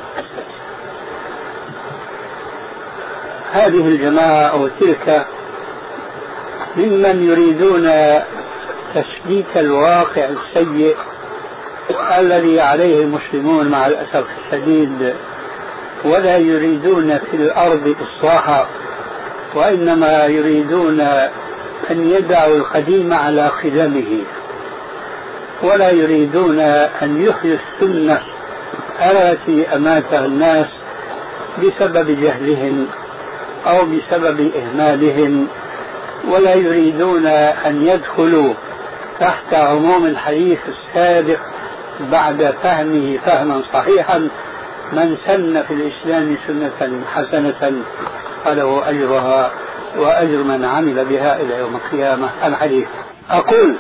هذه الجماعة أو تلك ممن يريدون تسليك الواقع السيء الذي عليه المسلمون مع الأسف الشديد، ولا يريدون في الأرض إصلاحا وإنما يريدون أن يدعوا القديم على قدمه، ولا يريدون أن يحيوا السنة التي أماتها الناس بسبب جهلهم أو بسبب إهمالهم، ولا يريدون أن يدخلوا تحت عموم الحديث السابق بعد فهمه فهما صحيحا: من سن في الإسلام سنة حسنة فله أجرها وأجر من عمل بها إلى يوم القيامة. الحديث. أقول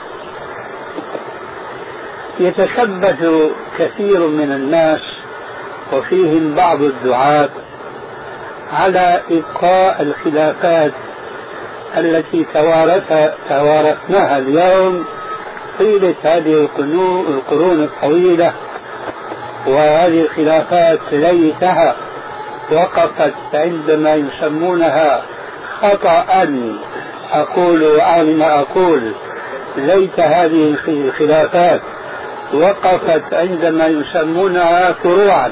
يتشبث كثير من الناس وفيهم بعض الدعاة على إبقاء الخلافات التي توارث توارثناها اليوم طيلة هذه القرون الطويلة، وهذه الخلافات ليتها وقفت عندما يسمونها خطأ. أقول وأعلم أقول ليت هذه الخلافات وقفت عندما يسمونها فروعا،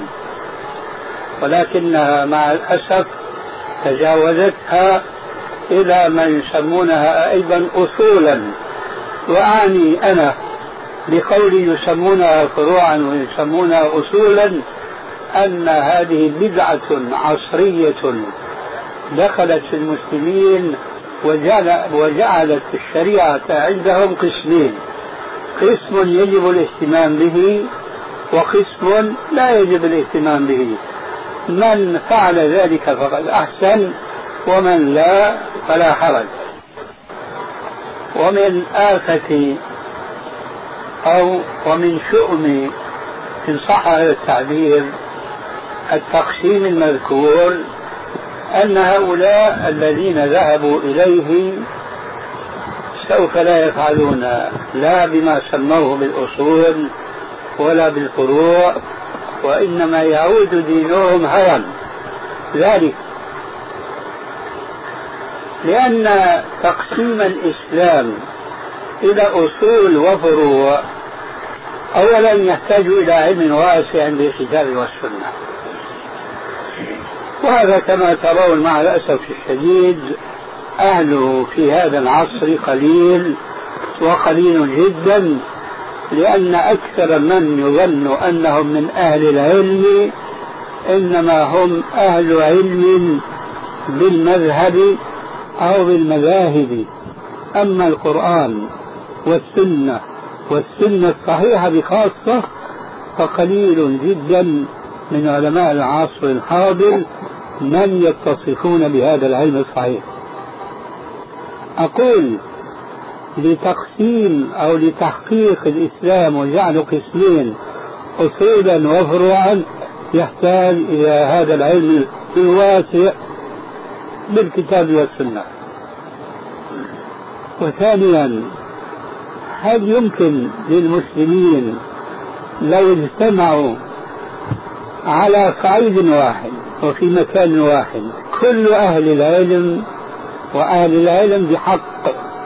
ولكنها مع الأسف تجاوزتها إلى ما يسمونها أيضا أصولا. وأعني أنا بقولي يسمونها فروعا ويسمونها أصولا أن هذه بدعة عصرية دخلت في المسلمين وجعل وجعلت الشريعة عندهم قسمين: قسم يجب الاهتمام به وقسم لا يجب الاهتمام به. من فعل ذلك فقد أحسن، ومن لا فلا حرج. ومن آفة أو ومن شؤم إن صح هذا التعبير التقسيم المذكور أن هؤلاء الذين ذهبوا إليه سوف لا يفعلون لا بما سموه بالأصول ولا بالفروع، وإنما يعود دينهم هوى. ذلك لأن تقسيم الإسلام إلى أصول وفروع أولا يحتاج إلى علم واسع بالكتاب والسنة، وهذا كما ترون مع الأسف الشديد أهله في هذا العصر قليل وقليل جدا، لأن أكثر من يظن أنهم من أهل العلم إنما هم أهل علم بالمذهب أو بالمذاهب. أما القرآن والسنة والسنة الصحيحة بخاصة فقليل جدا من علماء العصر الحاضر من يتصفون بهذا العلم الصحيح. أقول لتقسيم أو لتحقيق الإسلام وجعله قسمين أصولا وفروعا يحتاج إلى هذا العلم الواسع بالكتاب والسنة. وثانيا، هل يمكن للمسلمين لو اجتمعوا على صعيد واحد وفي مكان واحد كل أهل العلم وأهل العلم بحق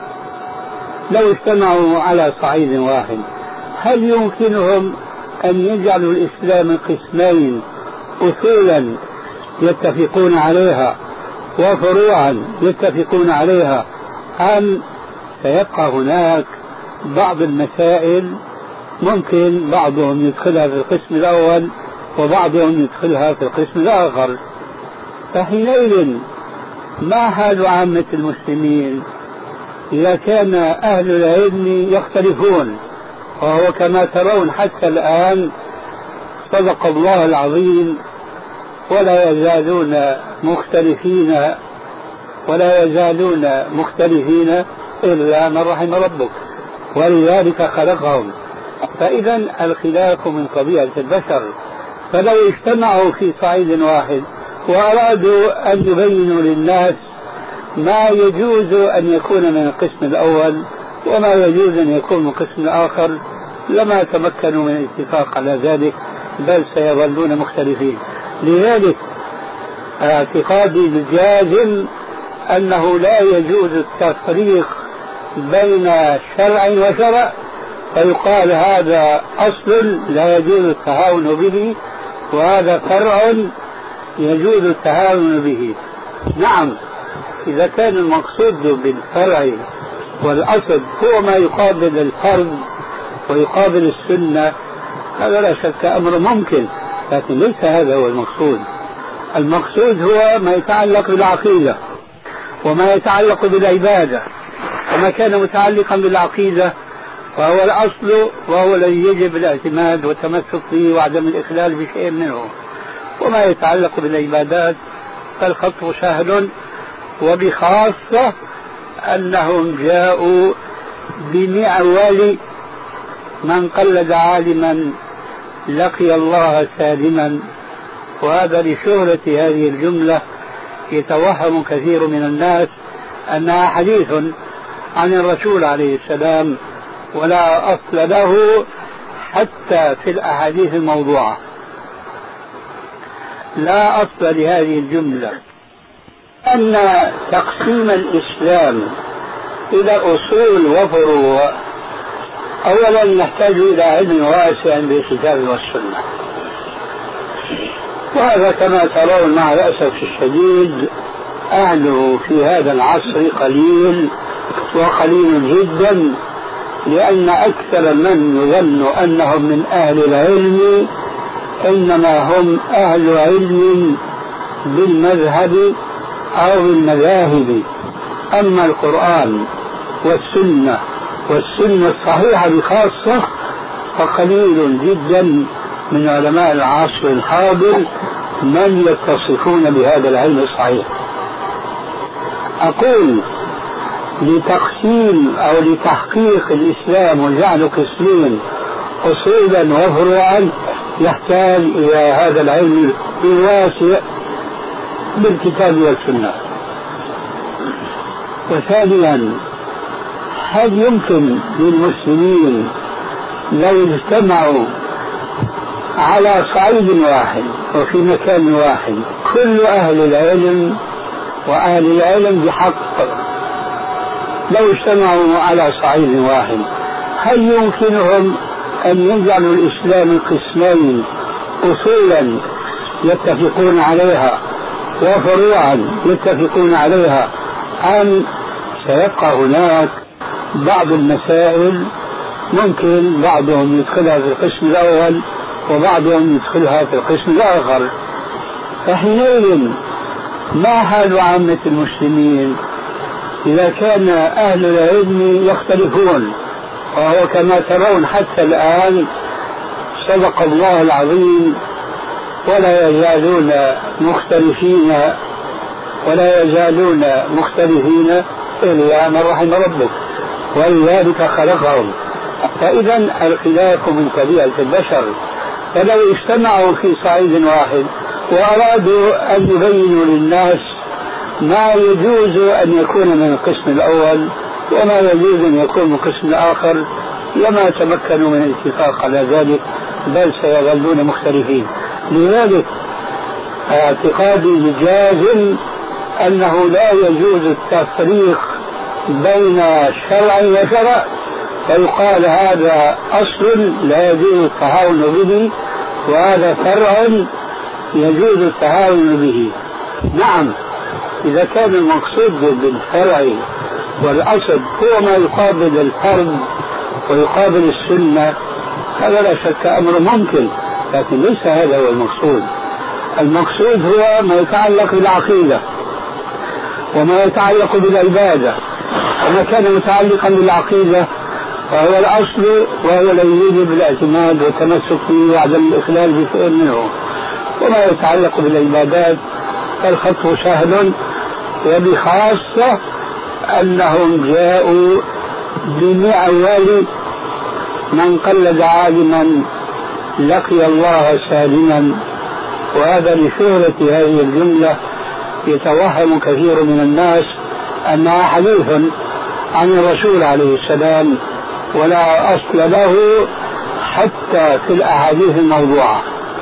لو اجتمعوا على صعيد واحد، هل يمكنهم أن يجعلوا الإسلام قسمين: أصولا يتفقون عليها وفروعا يتفقون عليها، أم سيبقى هناك بعض المسائل ممكن بعضهم يدخلها في القسم الأول وبعضهم يدخلها في القسم الآخر؟ فحينئذ ما حال عامة المسلمين إذا كان أهل العلم يختلفون؟ وهو كما ترون حتى الآن صدق الله العظيم ولا يزالون مختلفين ولا يزالون مختلفين إلا من رحم ربك، ولذلك خلقهم. فإذا الخلاف من طبيعة البشر، فلو اجتمعوا في صعيد واحد وأرادوا أن يبينوا للناس ما يجوز أن يكون من القسم الأول وما يجوز أن يكون من القسم الآخر لما تمكنوا من الاتفاق على ذلك، بل سيظلون مختلفين. لذلك اعتقادي الجازم أنه لا يجوز التفريق بين شرع وشرع فيقال هذا أصل لا يجوز التهاون به وهذا فرع يجوز التهاون به. نعم، إذا كان المقصود بالفرع والأصل هو ما يقابل الفرد ويقابل السنة هذا لا شك أمر ممكن، لكن ليس هذا هو المقصود. المقصود هو ما يتعلق بالعقيدة وما يتعلق بالعبادة، وما كان متعلقا بالعقيدة فهو الأصل وهو الذي يجب الاعتماد والتمسك به وعدم الإخلال بشيء منه، وما يتعلق بالعبادات فالخط سهل وبخاصة أنهم جاءوا بمعول من قلد عالما لقي الله سالما. وهذا لشهرة هذه الجملة يتوهم كثير من الناس أنها حديث عن الرسول عليه السلام ولا أصل له حتى في الأحاديث الموضوعة. لا أصل لهذه الجملة. أن تقسيم الإسلام إلى أصول وفروع أولا نحتاج إلى علم واسع بالكتاب والسنة، وهذا كما ترون مع الأسف الشديد أهله في هذا العصر قليل وقليل جدا، لأن أكثر من يظن أنهم من أهل العلم إنما هم أهل علم بالمذهب أو بالمذاهب. أما القرآن والسنة والسنة الصحيحة بخاصة فقليل جدا من علماء العصر الحاضر من يتصفون بهذا العلم الصحيح. أقول لتقسيم أو لتحقيق الإسلام وجعل قسمين أصولا وفروعا يحتاج إلى هذا العلم الواسع بالكتاب والسنة. وثانيا، هل يمكن للمسلمين لو اجتمعوا على صعيد واحد وفي مكان واحد كل أهل العلم وأهل العلم بحق لو اجتمعوا على صعيد واحد، هل يمكنهم أن يجعلوا الإسلام قسمين أصولا يتفقون عليها وفروعا يتفقون عليها، أم سيبقى هناك بعض المسائل ممكن بعضهم يدخلها في القسم الأول وبعضهم يدخلها في القسم الآخر؟ فحينئذ ما حال عامة المسلمين إذا كان أهل العلم يختلفون؟ وهو كما ترون حتى الآن صدق الله العظيم ولا يزالون مختلفين ولا يزالون مختلفين إلا من رحم ربك ولذلك خلقهم. فإذا الخلاف من طبيعة البشر، فلو اجتمعوا في صعيد واحد وأرادوا أن يبينوا للناس ما يجوز أن يكون من القسم الأول وما يجوز أن يكون من القسم الآخر لما تمكنوا من الاتفاق على ذلك، بل سيظلون مختلفين. لذلك اعتقادي الجازم أنه لا يجوز التفريق بين شرع وشرع، فيقال هذا أصل لا يجوز التهاون به وهذا فرع يجوز التهاون به. نعم، إذا كان المقصود بالفرع والأصل هو ما يقابل الفرد ويقابل السنة هذا لا شك أمر ممكن، لكن ليس هذا هو المقصود. المقصود هو ما يتعلق بالعقيدة وما يتعلق بالعبادة، وما كان متعلقا بالعقيدة فهو الأصل وهو الذي يجب الاعتماد والتمسك به وعدم الإخلال بشيء منه، وما يتعلق بالعبادات فالخط سهل، وبخاصة أنهم جاءوا بمعول من قلد عالما لقي الله سالما. وهذا لشهرة هذه الجملة يتوهم كثير من الناس أنها حديث عن الرسول عليه السلام ولا أصل له حتى في الأحاديث الموضوعة.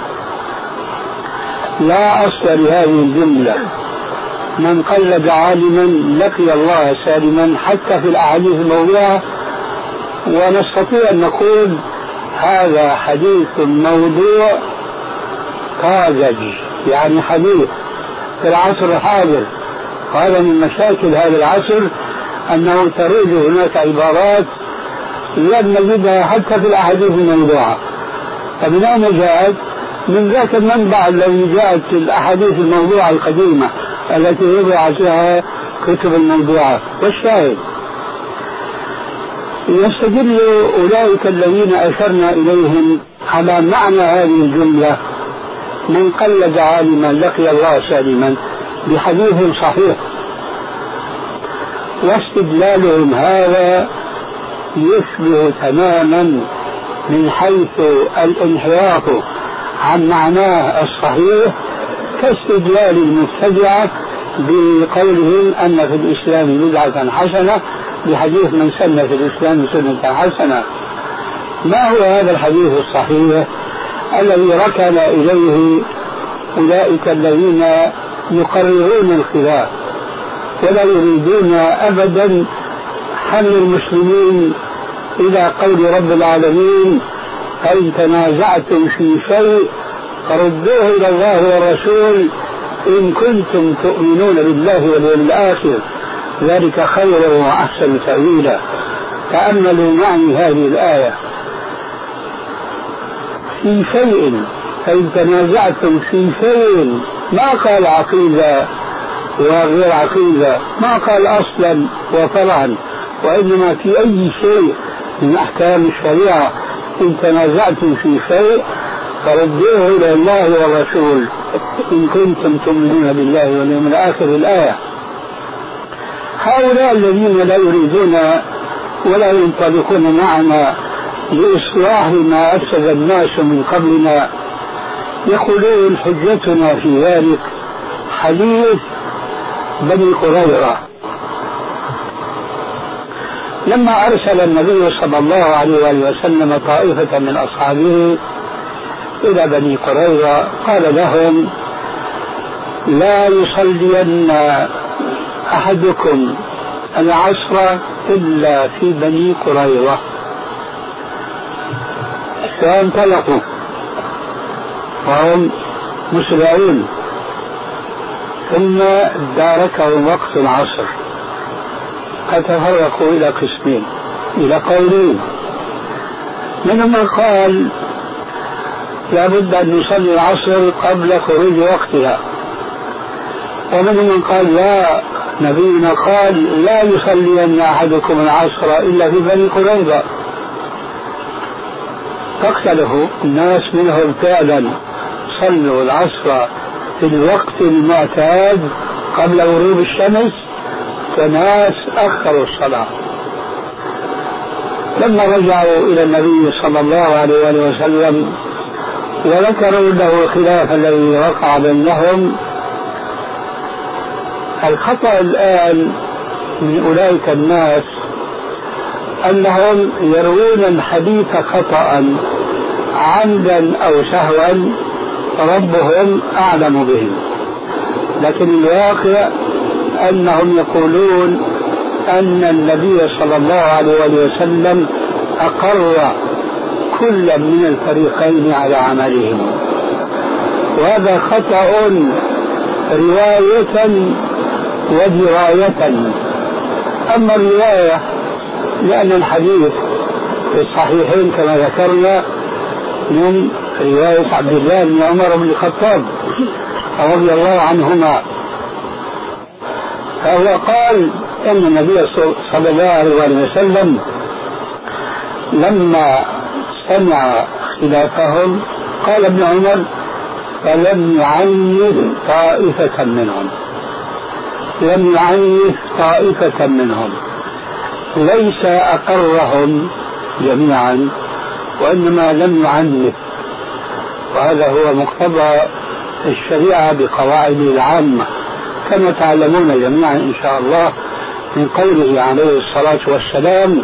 لا أصل لهذه الجملة من قلد عالما لقي الله سالما حتى في الأحاديث الموضوعة، ونستطيع أن نقول هذا حديث موضوع طازج، يعني حديث في العصر الحاضر. وهذا من مشاكل هذا العصر أنه تروج هناك عبارات لم نجدها حتى في الأحاديث الموضوعة. فمن أين جاءت؟ من ذاك المنبع الذي جاءت في الأحاديث الموضوعة القديمة التي وضع فيها كتب الموضوعات. والشاهد يستدل أولئك الذين أشرنا إليهم على معنى هذه الجملة من قلد عالما لقي الله سالما بحديث صحيح واستدلالهم هذا يشبه تماما من حيث الانحراف عن معناه الصحيح كاستدلال المبتدعة بقولهم أن في الإسلام بدعة حسنة بحديث من سن في الإسلام سنة حسنة. ما هو هذا الحديث الصحيح الذي ركن إليه أولئك الذين يقررون الخلاف ولا يريدون أبدا حمل المسلمين إلى قول رب العالمين فإن تنازعتم في شيء فردوه إلى الله والرسول إن كنتم تؤمنون بالله واليوم الآخر ذلك خير وأحسن تأويلا. تأملوا معي هذه الآية في شيء فإن تنازعتم في شيء ما قال عقيدة وغير عقيدة ما قال أصلا وفرعا وإنما في أي شيء من أحكام الشريعة إن تنازعتم في شيء فردوه إلى الله والرسول إن كنتم تؤمنون بالله واليوم الآخر الآية. هؤلاء الذين لا يريدون ولا ينطلقون معنا لإصلاح ما أفسد الناس من قبلنا يقولون حجتنا في ذلك حديث بني قريظة لما أرسل النبي صلى الله عليه وآله وسلم طائفة من أصحابه إلى بني قريظة قال لهم لا يصلين أحدكم العصر إلا في بني قريظة. فانطلقوا وهم مسرعون ثم داركهم وقت العصر فتفرقوا إلى قسمين إلى قولين منهم من قال لا بد أن نصلي العصر قبل خروج وقتها ومنهم من قال لا نبينا قال لا يصلين أحدكم العصر إلا في بني قريظة. فاختلفوا الناس منهم فعلا صلوا العصر في الوقت المعتاد قبل غروب الشمس وناس أخروا الصلاة. لما رجعوا إلى النبي صلى الله عليه وآله وسلم وذكروا له الخلاف الذي وقع بينهم الخطأ الآن من أولئك الناس أنهم يروون الحديث خطأ عمدا أو سهوا ربهم أعلم بهم، لكن الواقع أنهم يقولون أن النبي صلى الله عليه وسلم أقر كل من الفريقين على عملهم، وهذا خطأ رواية ودراية. أما الرواية لأن الحديث في الصحيحين كما ذكرنا من رواية عبد الله بن عمر بن الخطاب رضي الله عنهما، فهو قال أن النبي صلى الله عليه وسلم لما سمع خلافهم قال ابن عمر فلم يعنف طائفة منهم، لم يعنف طائفة منهم ليس أقرهم جميعا وإنما لم يعنف، وهذا هو مقتضى الشريعة بقواعده العامة كما تعلمون جميعا إن شاء الله من قوله عليه الصلاة والسلام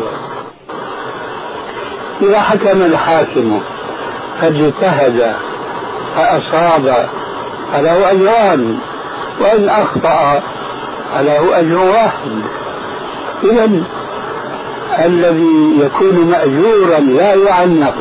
إذا حكم الحاكم فاجتهد فأصاب فله أجران وإن أخطأ فله أجر واحد. إذن الذي يكون مأجورا لا يعنف،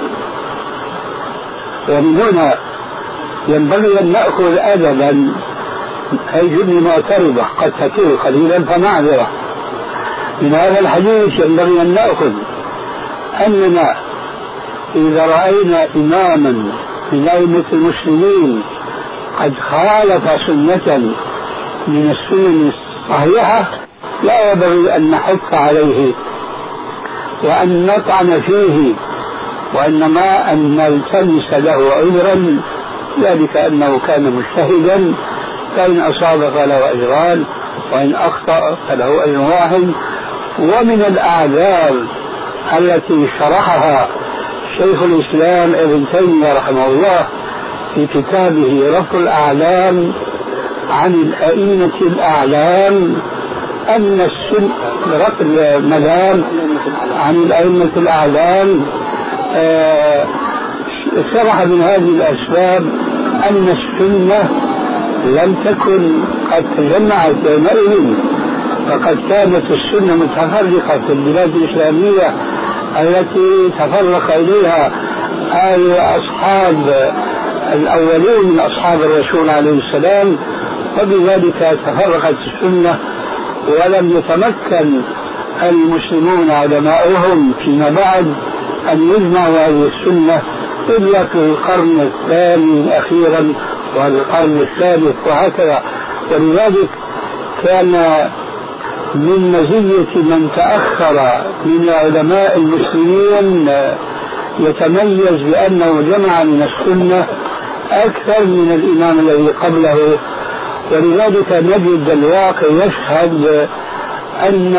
ومن هنا ينبغي أن نأخذ أدبا أي جملة معترضة قد تكون قليلا فمعذرة. من هذا الحديث ينبغي أن نأخذ أننا إذا رأينا إماما من أئمة المسلمين قد خالف سنة من السنن الصحيحة لا ينبغي أن نحث عليه وأن نطعن فيه، وإنما أن نلتمس له عذرا ذلك أنه كان مجتهدا فإن أصاب فله أجران وإن أخطأ فله أجر واحد. ومن الأعذار التي شرحها شيخ الإسلام ابن تيمية رحمه الله في كتابه رفع الأعلام عن الأئمة الأعلام أن السنة رفع الملام عن الأئمة الأعلام آه شرح من هذه الأسباب أن السنة لم تكن قد تجمعت يومئذ، فقد كانت السنة متفرقة في البلاد الإسلامية التي تفرق إليها أصحاب الأولين من أصحاب الرسول عليه السلام، وبذلك تفرقت السنة ولم يتمكن المسلمون علماؤهم فيما بعد أن يجمعوا هذه السنة إلا في القرن الثاني أخيرا والقرن الثالث وهكذا. ولذلك كان من مزية من تأخر من علماء المسلمين يتميز بأنه جمع من السنة أكثر من الإمام الذي قبله. ولذلك نجد الواقع يشهد أن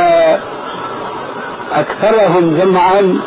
أكثرهم جمعا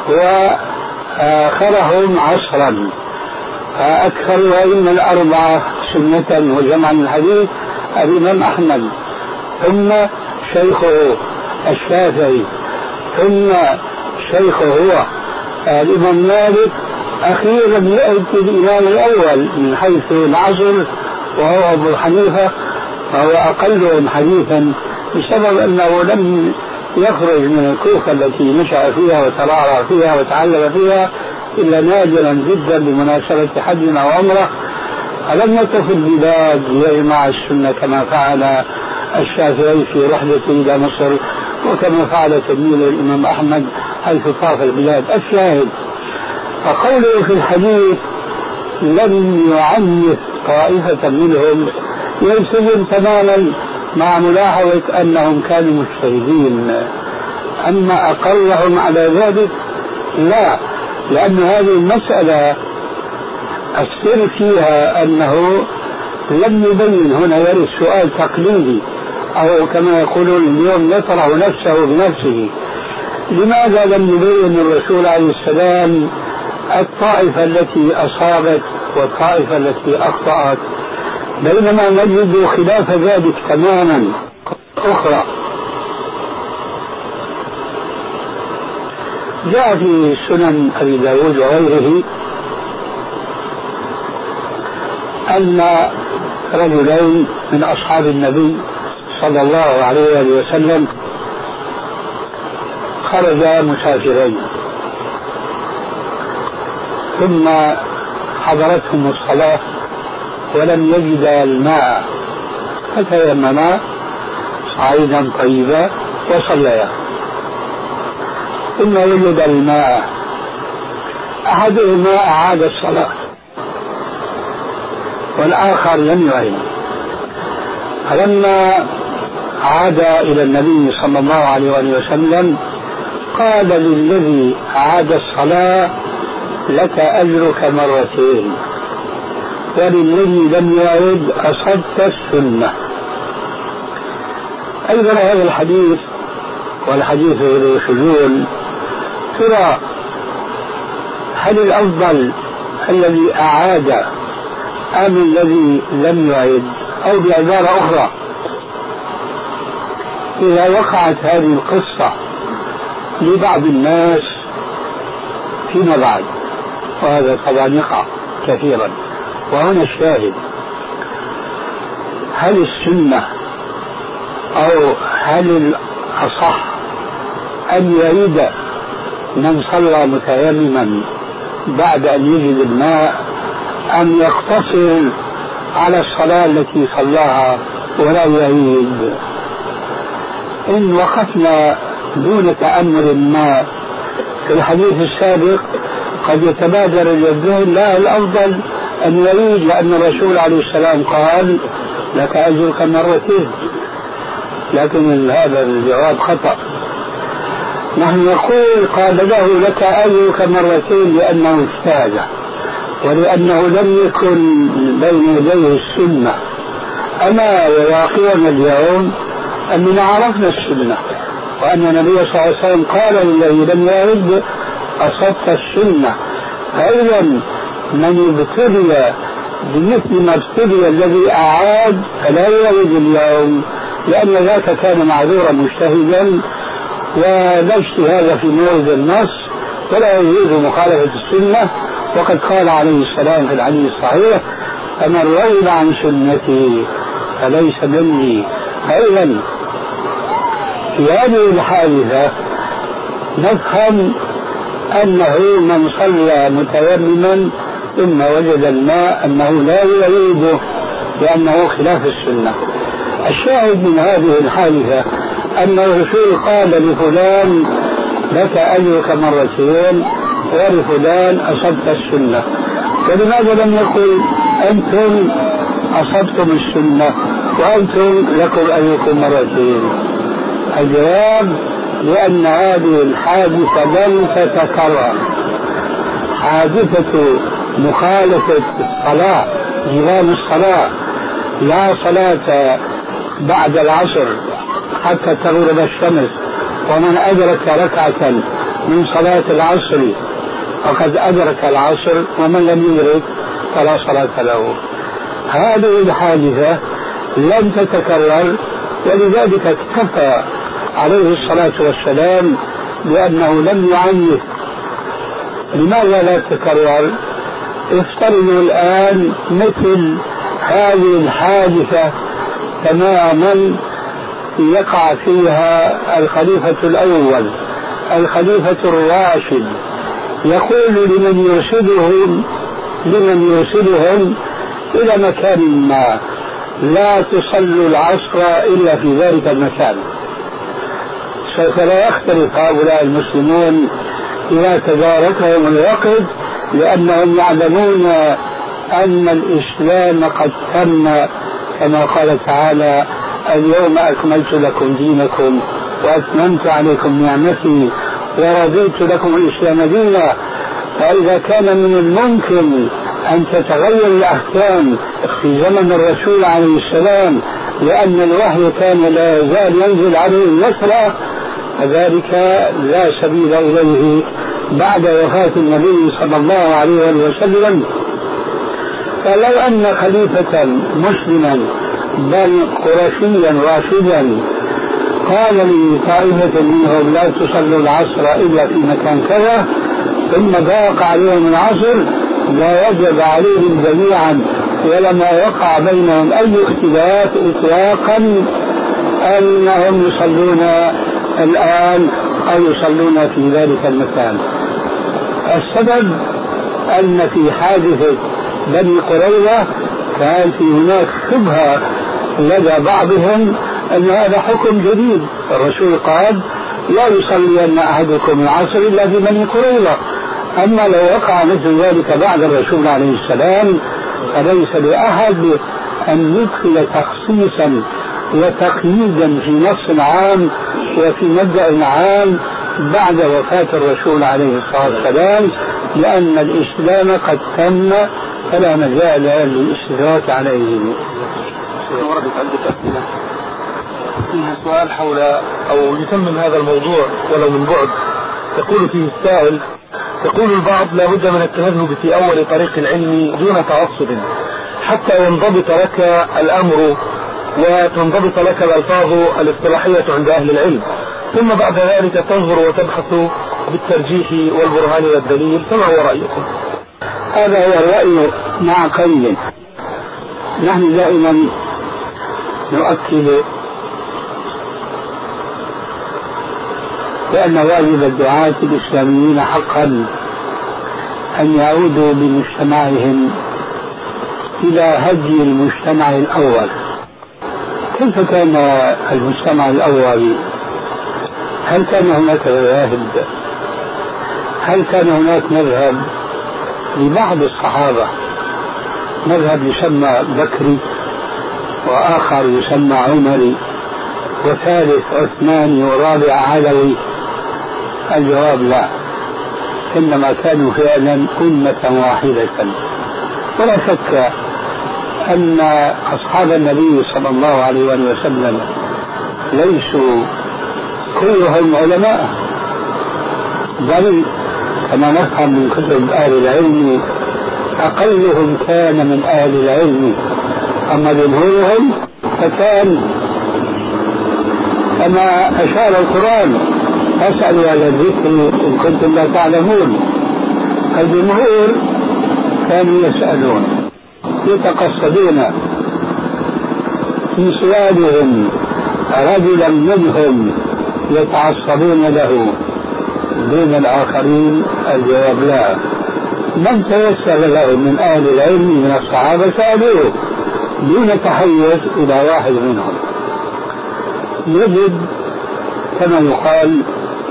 وآخرهم عصرا. أكثر الأئمة الأربعة سنة وجمعا الحديث الإمام أحمد، ثم شيخه الشافعي، ثم شيخه هو الإمام مالك، أخيرا يأتي الإمام الأول من حيث العصر وهو أبو حنيفة، وهو أقلهم حديثا بسبب أنه لم يخرج من الكوفة التي نشأ فيها وترعرع فيها وتعلم فيها إلا نادرا جدا بمناسبة حج أو عمرة. ألم يكن في البلاد يجمع السنة كما فعل الشافعي في رحلته إلى مصر، وكما فعل تلميذ الإمام أحمد حيث طاف البلاد. الشاهد فقوله في الحديث لم يعنف طائفة منهم يلتزم تماما مع ملاحظة أنهم كانوا مجتهدين. أما أقرهم على ذلك لا، لأن هذه المسألة السر فيها أنه لم يبين. هنا يرد سؤال تقليدي أو كما يقولون اليوم يطرح نفسه بنفسه، لماذا لم يبين الرسول عليه السلام الطائفة التي أصابت والطائفة التي أخطأت، بينما نجد خلاف ذلك تماما أخرى. جاء في سنن أبي داود وغيره أن رجلين من أصحاب النبي صلى الله عليه وسلم خرجا مسافرين، ثم حضرتهم الصلاة ولم يجدا الماء، فتيمما صعيدا طيبا وصليا، ثم وجد الماء. أحدهما أعاد الصلاة والآخر لم يعد. فلما عاد إلى النبي صلى الله عليه وسلم قال للذي أعاد الصلاة لك أجرك مرتين، وللذي لم يعد أصبت السنة. أيضا هذا الحديث والحديث ذو شجون، ترى هل الأفضل الذي أعاد أم الذي لم يعد؟ أو بعبارة أخرى، إذا وقعت هذه القصة لبعض الناس فيما بعد، وهذا طبعا يقع كثيرا، وهنا الشاهد، هل السنة أو هل الأصح أن يعيد من صلى متيمما بعد أن يجد الماء، أم يقتصر على الصلاة التي صلاها ولا يعيد؟ إن وقفنا دون تأمل ما في الحديث السابق قد يتبادر الذهن لا، الأفضل أن يعيد، لأن الرسول عليه السلام قال لك أجرك مرتين. لكن هذا الجواب خطأ. نحن نقول قال له لك أجرك مرتين لأنه اجتهد، ولأنه لم يكن بين يديه السنة. أما وواقعنا اليوم أننا عرفنا السنة، وأن النبي صلى الله عليه وسلم قال للذي لم يرد أصبت السنة. فإذا من ابتلي بمثل ما ابتلي الذي أعاد فلا يرد اليوم، لأن ذاك كان معذورا مجتهدا ولا اجتهاد في مورد النص ولا يريد مخالفة السنة. وقد قال عليه السلام في الحديث الصحيح: فمن رغب عن سنتي فليس مني. فإذا في هذه الحادثة نفهم أنه من صلى متيمما ثم وجد الماء أنه لا يريده لأنه خلاف السنة. الشاهد من هذه الحادثة أن الرسول قال لفلان: لك أجرك مرتين، ولفلان أصبت السنة. فلماذا لم يقل: أنتم أصبتم السنة وأنتم لكم أجركم مرتين؟ الجواب: لأن هذه الحادثة لم تتكرر. حادثة مخالفة الصلاة، نظام الصلاة، لا صلاة بعد العصر حتى تغرب الشمس، ومن أدرك ركعة من صلاة العصر فقد أدرك العصر، ومن لم يدرك فلا صلاة له. هذه الحادثة لم تتكرر، ولذلك اكتفى عليه الصلاة والسلام لأنه لم يعنف. لماذا لا تتكرر؟ افترضوا الآن مثل هذه الحادثة تماما يقع فيها الخليفة الأول، الخليفة الراشد، يقول لمن يرشدهم لمن يرشدهم إلى مكان ما: لا تصلوا العصر إلا في ذلك المكان. سوف لا يختلف هؤلاء المسلمون إذا تداركهم الوقت، لأنهم يعلمون أن الإسلام قد تم، كما قال تعالى: اليوم أكملت لكم دينكم وأتممت عليكم نعمتي ورضيت لكم الإسلام دينا. فإذا كان من الممكن أن تتغير الأحكام في زمن الرسول عليه السلام لأن الوحي كان لا يزال ينزل عليه النصر، فذلك لا سبيل إليه بعد وفاة النبي صلى الله عليه وسلم. فلو أن خليفة مسلما بل قرشيا راشدا قال لطائفة منهم: لا تصلوا العصر إلا في مكان كذا، ثم ضاق عليهم العصر، لا يجب عليهم جميعا ولما يقع بينهم أي اختلاف إطلاقا أنهم يصلون الآن أو يصلون في ذلك المكان. السبب أن في حادثة بني قريظة كان في هناك شبهة لدى بعضهم أن هذا حكم جديد. الرسول قال: لا يصلين أحدكم العصر إلا في بني قريظة. أما لو وقع مثل ذلك بعد الرسول عليه السلام فليس لأحد أن يدخل تخصيصا وتقييدا في نص عام وفي مبدأ عام بعد وفاة الرسول عليه الصلاة والسلام، لأن الإسلام قد تم فلا مجال للاستدراك عليه. وردت عدة أسئلة فيها سؤال حول أو يتمم هذا الموضوع ولو من بعد. يقول فيه السائل: يقول البعض لا بد من التمذهب في أول طريق العلم دون تعصب حتى ينضبط لك الأمر وتنضبط لك الألفاظ الاصطلاحية عند أهل العلم، ثم بعد ذلك تنظر وتبحث بالترجيح والبرهان والدليل، فما هو رأيكم؟ هذا هو الرأي مع قيد. نحن دائما نؤكد بأن واجب الدعاة الإسلاميين حقا أن يعودوا بمجتمعهم إلى هدي المجتمع الأول. كيف كان المجتمع الأول؟ هل كان هناك مذاهب؟ هل كان هناك مذهب لبعض الصحابة، مذهب يسمى بكري وآخر يسمى عمري وثالث عثماني ورابع علوي؟ الجواب لا، إنما كانوا فعلا أمة واحدة. ولا شك أن أصحاب النبي صلى الله عليه وسلم ليسوا كلهم علماء، بل كما نفهم من كتب أهل العلم أقلهم كان من أهل العلم، أما جمهورهم فكان كما أشار القرآن: فاسألوا على الذكر إن كنتم لا تعلمون. الجمهور كانوا يسألون، يتقصدون في سؤالهم رجلا منهم يتعصبون له، دون الآخرين الجواب لا. من تيسر له من أهل العلم من الصحابة سألوه دون تحيز إلى واحد منهم. نجد كما يقال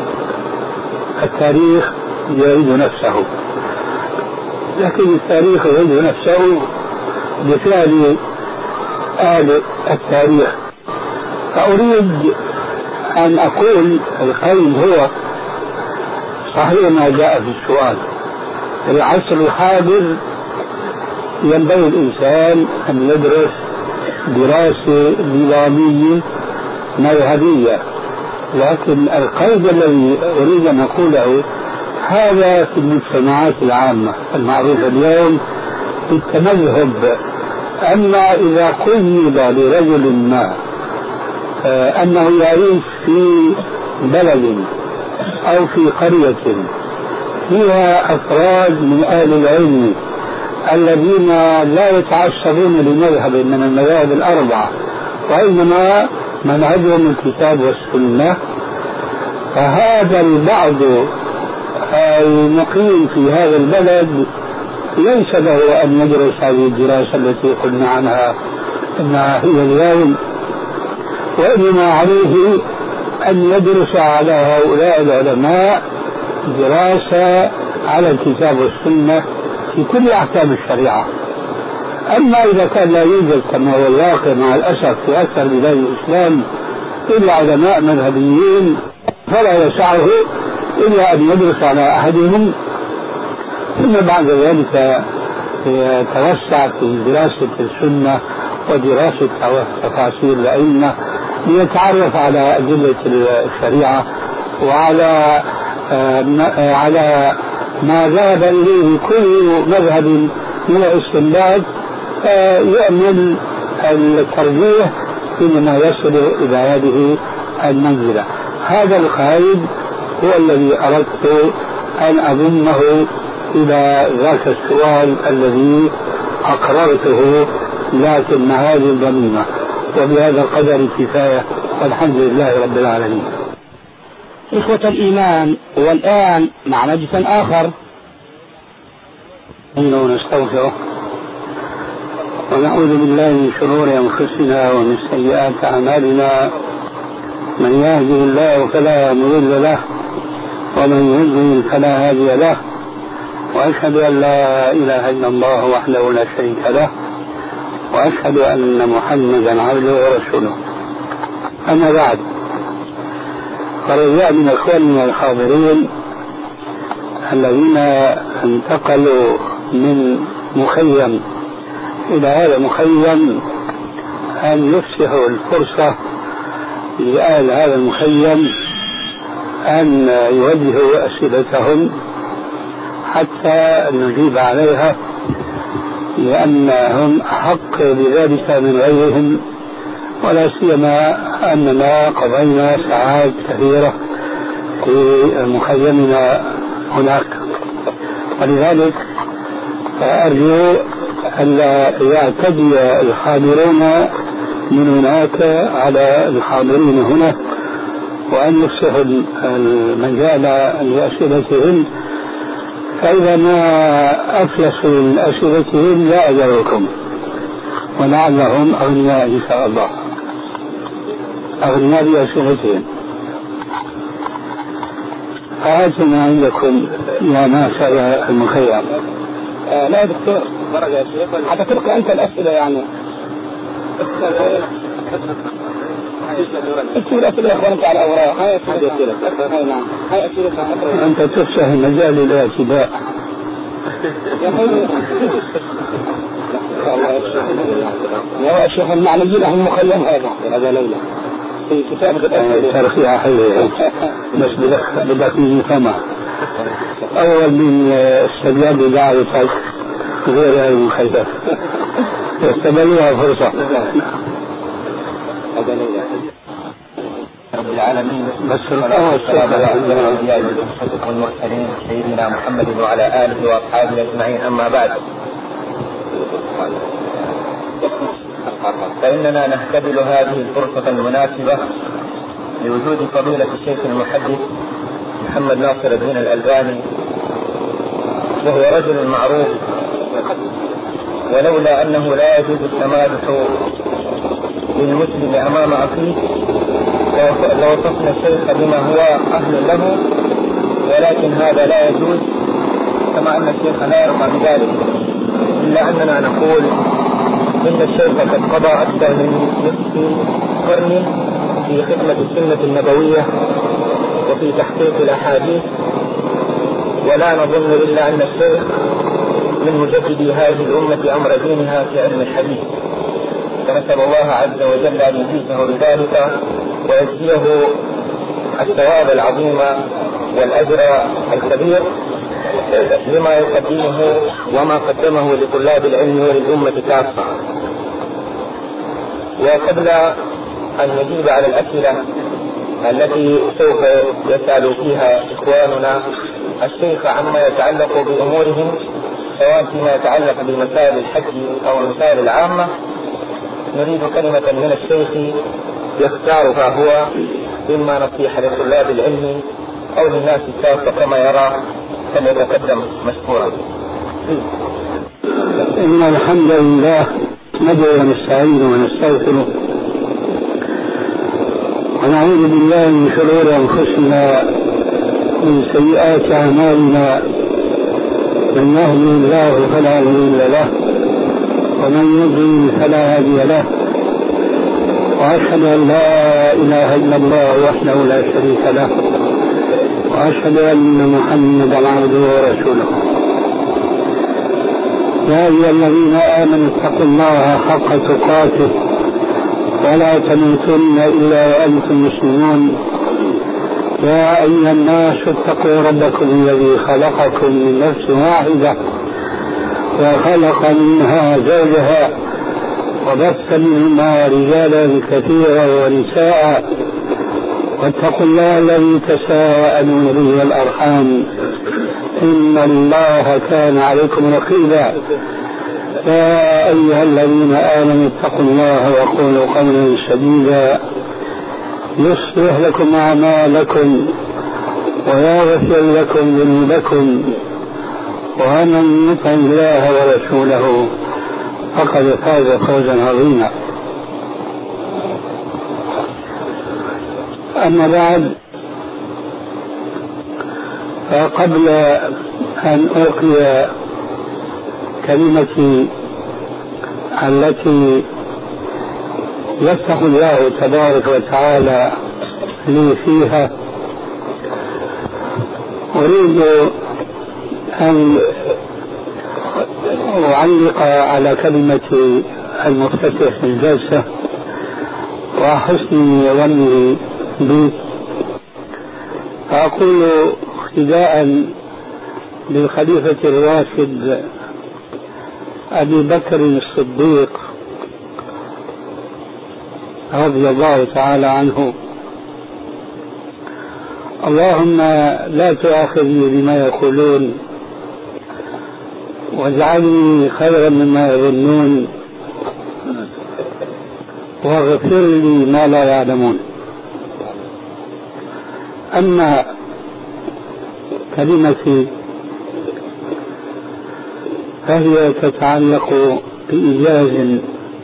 التاريخ يعيد نفسه، لكن التاريخ يعيد نفسه بفعل أهل التاريخ. فأريد أن أقول القول هو صحيح ما جاء في السؤال. في العصر الحاضر ينبغي الإنسان أن يدرس دراسة نظامية مذهبية، لكن القيد الذي أريد أن أقوله هذا في المجتمعات العامة المعروفة اليوم بالتمذهب. أما إذا قيد لرجل ما أنه يعيش في بلد أو في قرية فيها أفراد من أهل العلم الذين لا يتعصبون لمذهب من المذاهب الأربعة، وإنما منهجهم الكتاب والسنة، فهذا البعض المقيم في هذا البلد ليس له أن يدرس هذه الدراسة التي قلنا عنها أنها هي اليوم، وإنما عليه أن يدرس على هؤلاء العلماء دراسة على الكتاب والسنة في كل أحكام الشريعة. أما إذا كان لا يوجد كما هو الواقع مع الأسف في أكثر بلاد الإسلام إلا علماء مذهبيين، فلا يسعه إلا أن يدرس على أحدهم، ثم بعد ذلك يتوسع في دراسة السنة ودراسة تفاصيل الأئمة ليتعرف على أدلة الشريعة وعلى آه على ما ذهب إليه كل مذهب من الاستنباط، يعمل الترجيح حينما يصل إلى هذه المنزلة. هذا القائد هو الذي أردت أن أضمه إلى ذاك السؤال الذي أقررته، لكن هذه الضميمة. وبهذا القدر كفاية، والحمد لله رب العالمين. إخوة الإيمان، والآن مع مجلس آخر ونستغفره ونعوذ بالله من شرور أنفسنا ومن سيئات أعمالنا، من يهده الله فلا مضل له ومن يضلل فلا هادي له، وأشهد أن لا إله إلا الله وحده لا شريك له، وأشهد أن محمدا عبده ورسوله. أما بعد، فرجاء من إخواننا الحاضرين الذين انتقلوا من مخيم إلى هذا المخيم أن يفسحوا الفرصة لأهل هذا المخيم أن يوجهوا أسئلتهم حتى نجيب عليها، لأنهم أحق بذلك من غيرهم، ولا سيما أننا قضينا ساعات كثيرة في مخيمنا هناك. ولذلك فأرجو أن يعتدي الحاضرون من هناك على الحاضرين هنا، وأن يفسحوا المجال لأسئلتهم، فإذا ما أفلسوا من أسئلتهم لا أجركم، ولعلهم أغنياء إن شاء الله، أغنياء بأسئلتهم. هاتوا ما عندكم يا ناس المخيم. آه لا يا دكتور، درجة يا شيخ، حتى تلقى أنت الأسئلة يعني. اكتب الأسئلة يا أخوانك على الأوراق. هاي أسئلة. هاي نعم. هاي أسئلة. أنت تفسح المجال للاعتداء. يا أخوي. يا شيخ المعنيين هم مخيم هذا هذا ليلة. في كتاب الأسئلة تاريخها حلوة بس بدك بدك نفهمها. أول من استجاب لدعوتك غير المخيبة واستبلوها فرصة. رب العالمين بس السلام على والمرسلين سيدنا محمد وعلى آله وأصحابه أجمعين. أما بعد، فإننا نهتدل هذه الفرصة المناسبة لوجود فضيلة الشيخ المحدث محمد ناصر الدين الألباني، وهو رجل معروف، ولولا أنه لا يجوز التمادح للمسلم أمام أخيه لوصفنا الشيخ بما هو أهل له، ولكن هذا لا يجوز، كما أن الشيخ لا يرضى بذلك، إلا أننا نقول إن الشيخ قد قضى أكثر من نصف قرن في خدمة السنة النبوية وفي تحقيق الأحاديث، ولا نظن إلا أن الشيخ من مجددي هذه الأمة أمر دينها في علم الحديث، فنسأل الله عز وجل أن يجزيه بذلك ويجزيه الثواب العظيم والأجر الكبير لما يقدمه وما قدمه لطلاب العلم وللأمة كافة. وقبل أن نجيب على الأسئلة التي سوف يسأل فيها إخواننا الشيخ عما يتعلق بأمورهم، سواء فيما يتعلق بمسائل الحج أو المسائل العامة، نريد كلمة من الشيخ يختارها هو، إما نصيحة لطلاب العلم أو للناس كافة كما يرى، فليتقدم مشكورا. إن الحمد لله ندعو ونستعين ونستغفره ونعوذ بالله من شرور أنفسنا من سيئات أعمالنا، من يهدي الله فلا مضل له ومن يضلل فلا هادي له، وأشهد أن لا إله إلا الله وحده لا شريك له، وأشهد أن محمدا عبده ورسوله. يا أيها الذين آمنوا اتقوا الله حق تقاته ولا تموتن إلا وأنتم مسلمون. يا أيها الناس اتقوا ربكم الذي خلقكم من نفس واحدة وخلق منها زوجها وبث منهما رجالا كثيرا ونساء، واتقوا الله الذي تساءلون به والأرحام إن الله كان عليكم رقيبا. يا أيها الذين آمنوا اتقوا الله وقولوا قولا سديدا يصلح لكم أعمالكم ويغفر لكم ذنوبكم، ومن يطع الله ورسوله فقد فاز فوزا عظيما. أما بعد، فقبل أن ألقي كلمتي التي يفتح الله تبارك وتعالى لي فيها، أريد أن أعلق على كلمة المفتتح الجلسة وحسن ظنه بي، فأقول اقتداء بالخليفة الراشد أبي بكر الصديق رضي الله تعالى عنه: اللهم لا تؤاخذني بما يقولون واجعلني خيرا مما يظنون واغفر لي ما لا يعلمون. أما كلمتي فهي تتعلق بإيجاز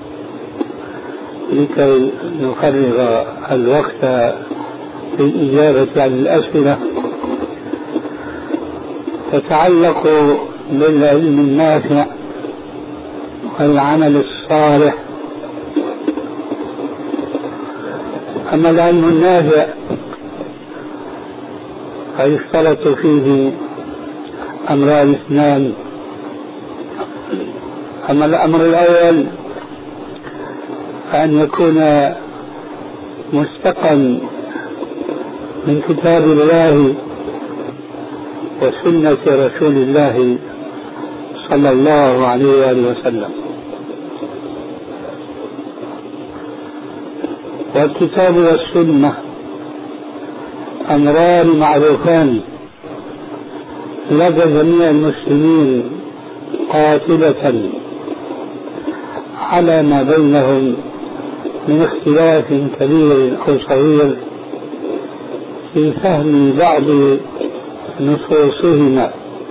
لكي نفرغ الوقت للإجابة عن الأسئلة، تتعلق بالعلم النافع والعمل الصالح. أما العلم النافع فيشترط فيه أمران اثنان. أما الأمر الأول فأن يكون مستقى من كتاب الله وسنة رسول الله صلى الله عليه وآله وسلم. والكتاب والسنة أمران معروفان لدى جميع المسلمين قاطبة على ما بينهم من اختلاف كبير أو صغير في فهم بعض نصوصهما،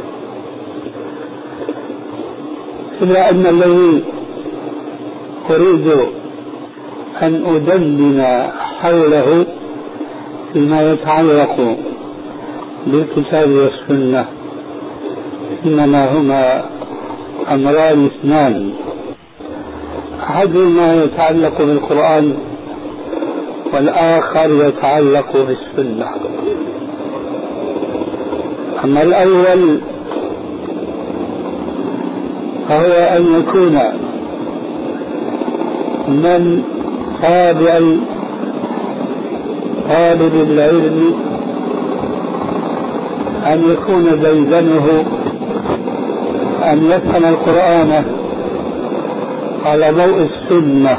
إلا أن الذي أريد أن أدلل حوله فيما يتعلق بالكتاب والسنة إنما هما أمران اثنان: أحدهما يتعلق بالقرآن والآخر يتعلق بالسنة. أما الأول فهو أن يكون من تابع طالب العلم أن يكون ديدنه أن يفهم القرآن على ضوء السنة،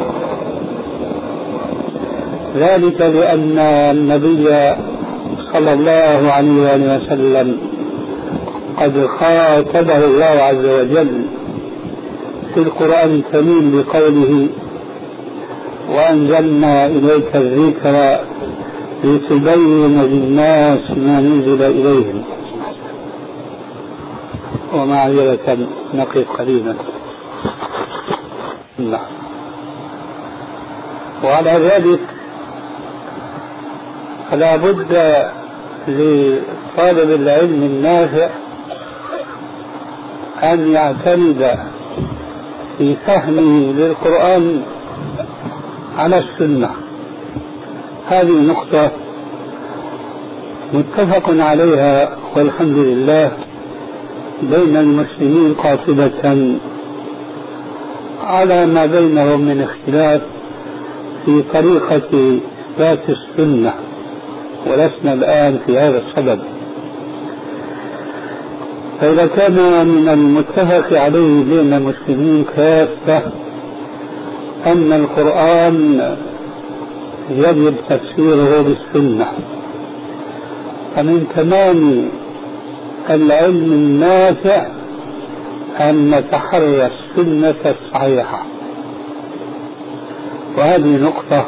ذلك لأن النبي صلى الله عليه وآله وسلم قد خاطبه الله عز وجل في القرآن الكريم بقوله: وأنزلنا إليك الذكر لتبين للناس ما نزل إليهم. ومعذرة نقف قليلا. وعلى ذلك فلا بد لطالب العلم النافع أن يعتمد في فهمه للقرآن على السنة. هذه نقطة متفق عليها والحمد لله بين المسلمين قاطبة على ما بينهم من اختلاف في طريقة إثبات السنة، ولسنا الآن في هذا الصدد. فإذا كان من المتفق عليه بين المسلمين كافة أن القرآن يجب تفسيره بالسنة، فمن تمام العلم النافع أن نتحرى السنة الصحيحة. وهذه نقطة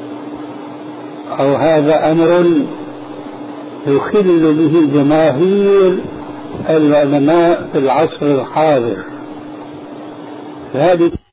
أو هذا أمر يخل به جماهير العلماء في العصر الحاضر. هذه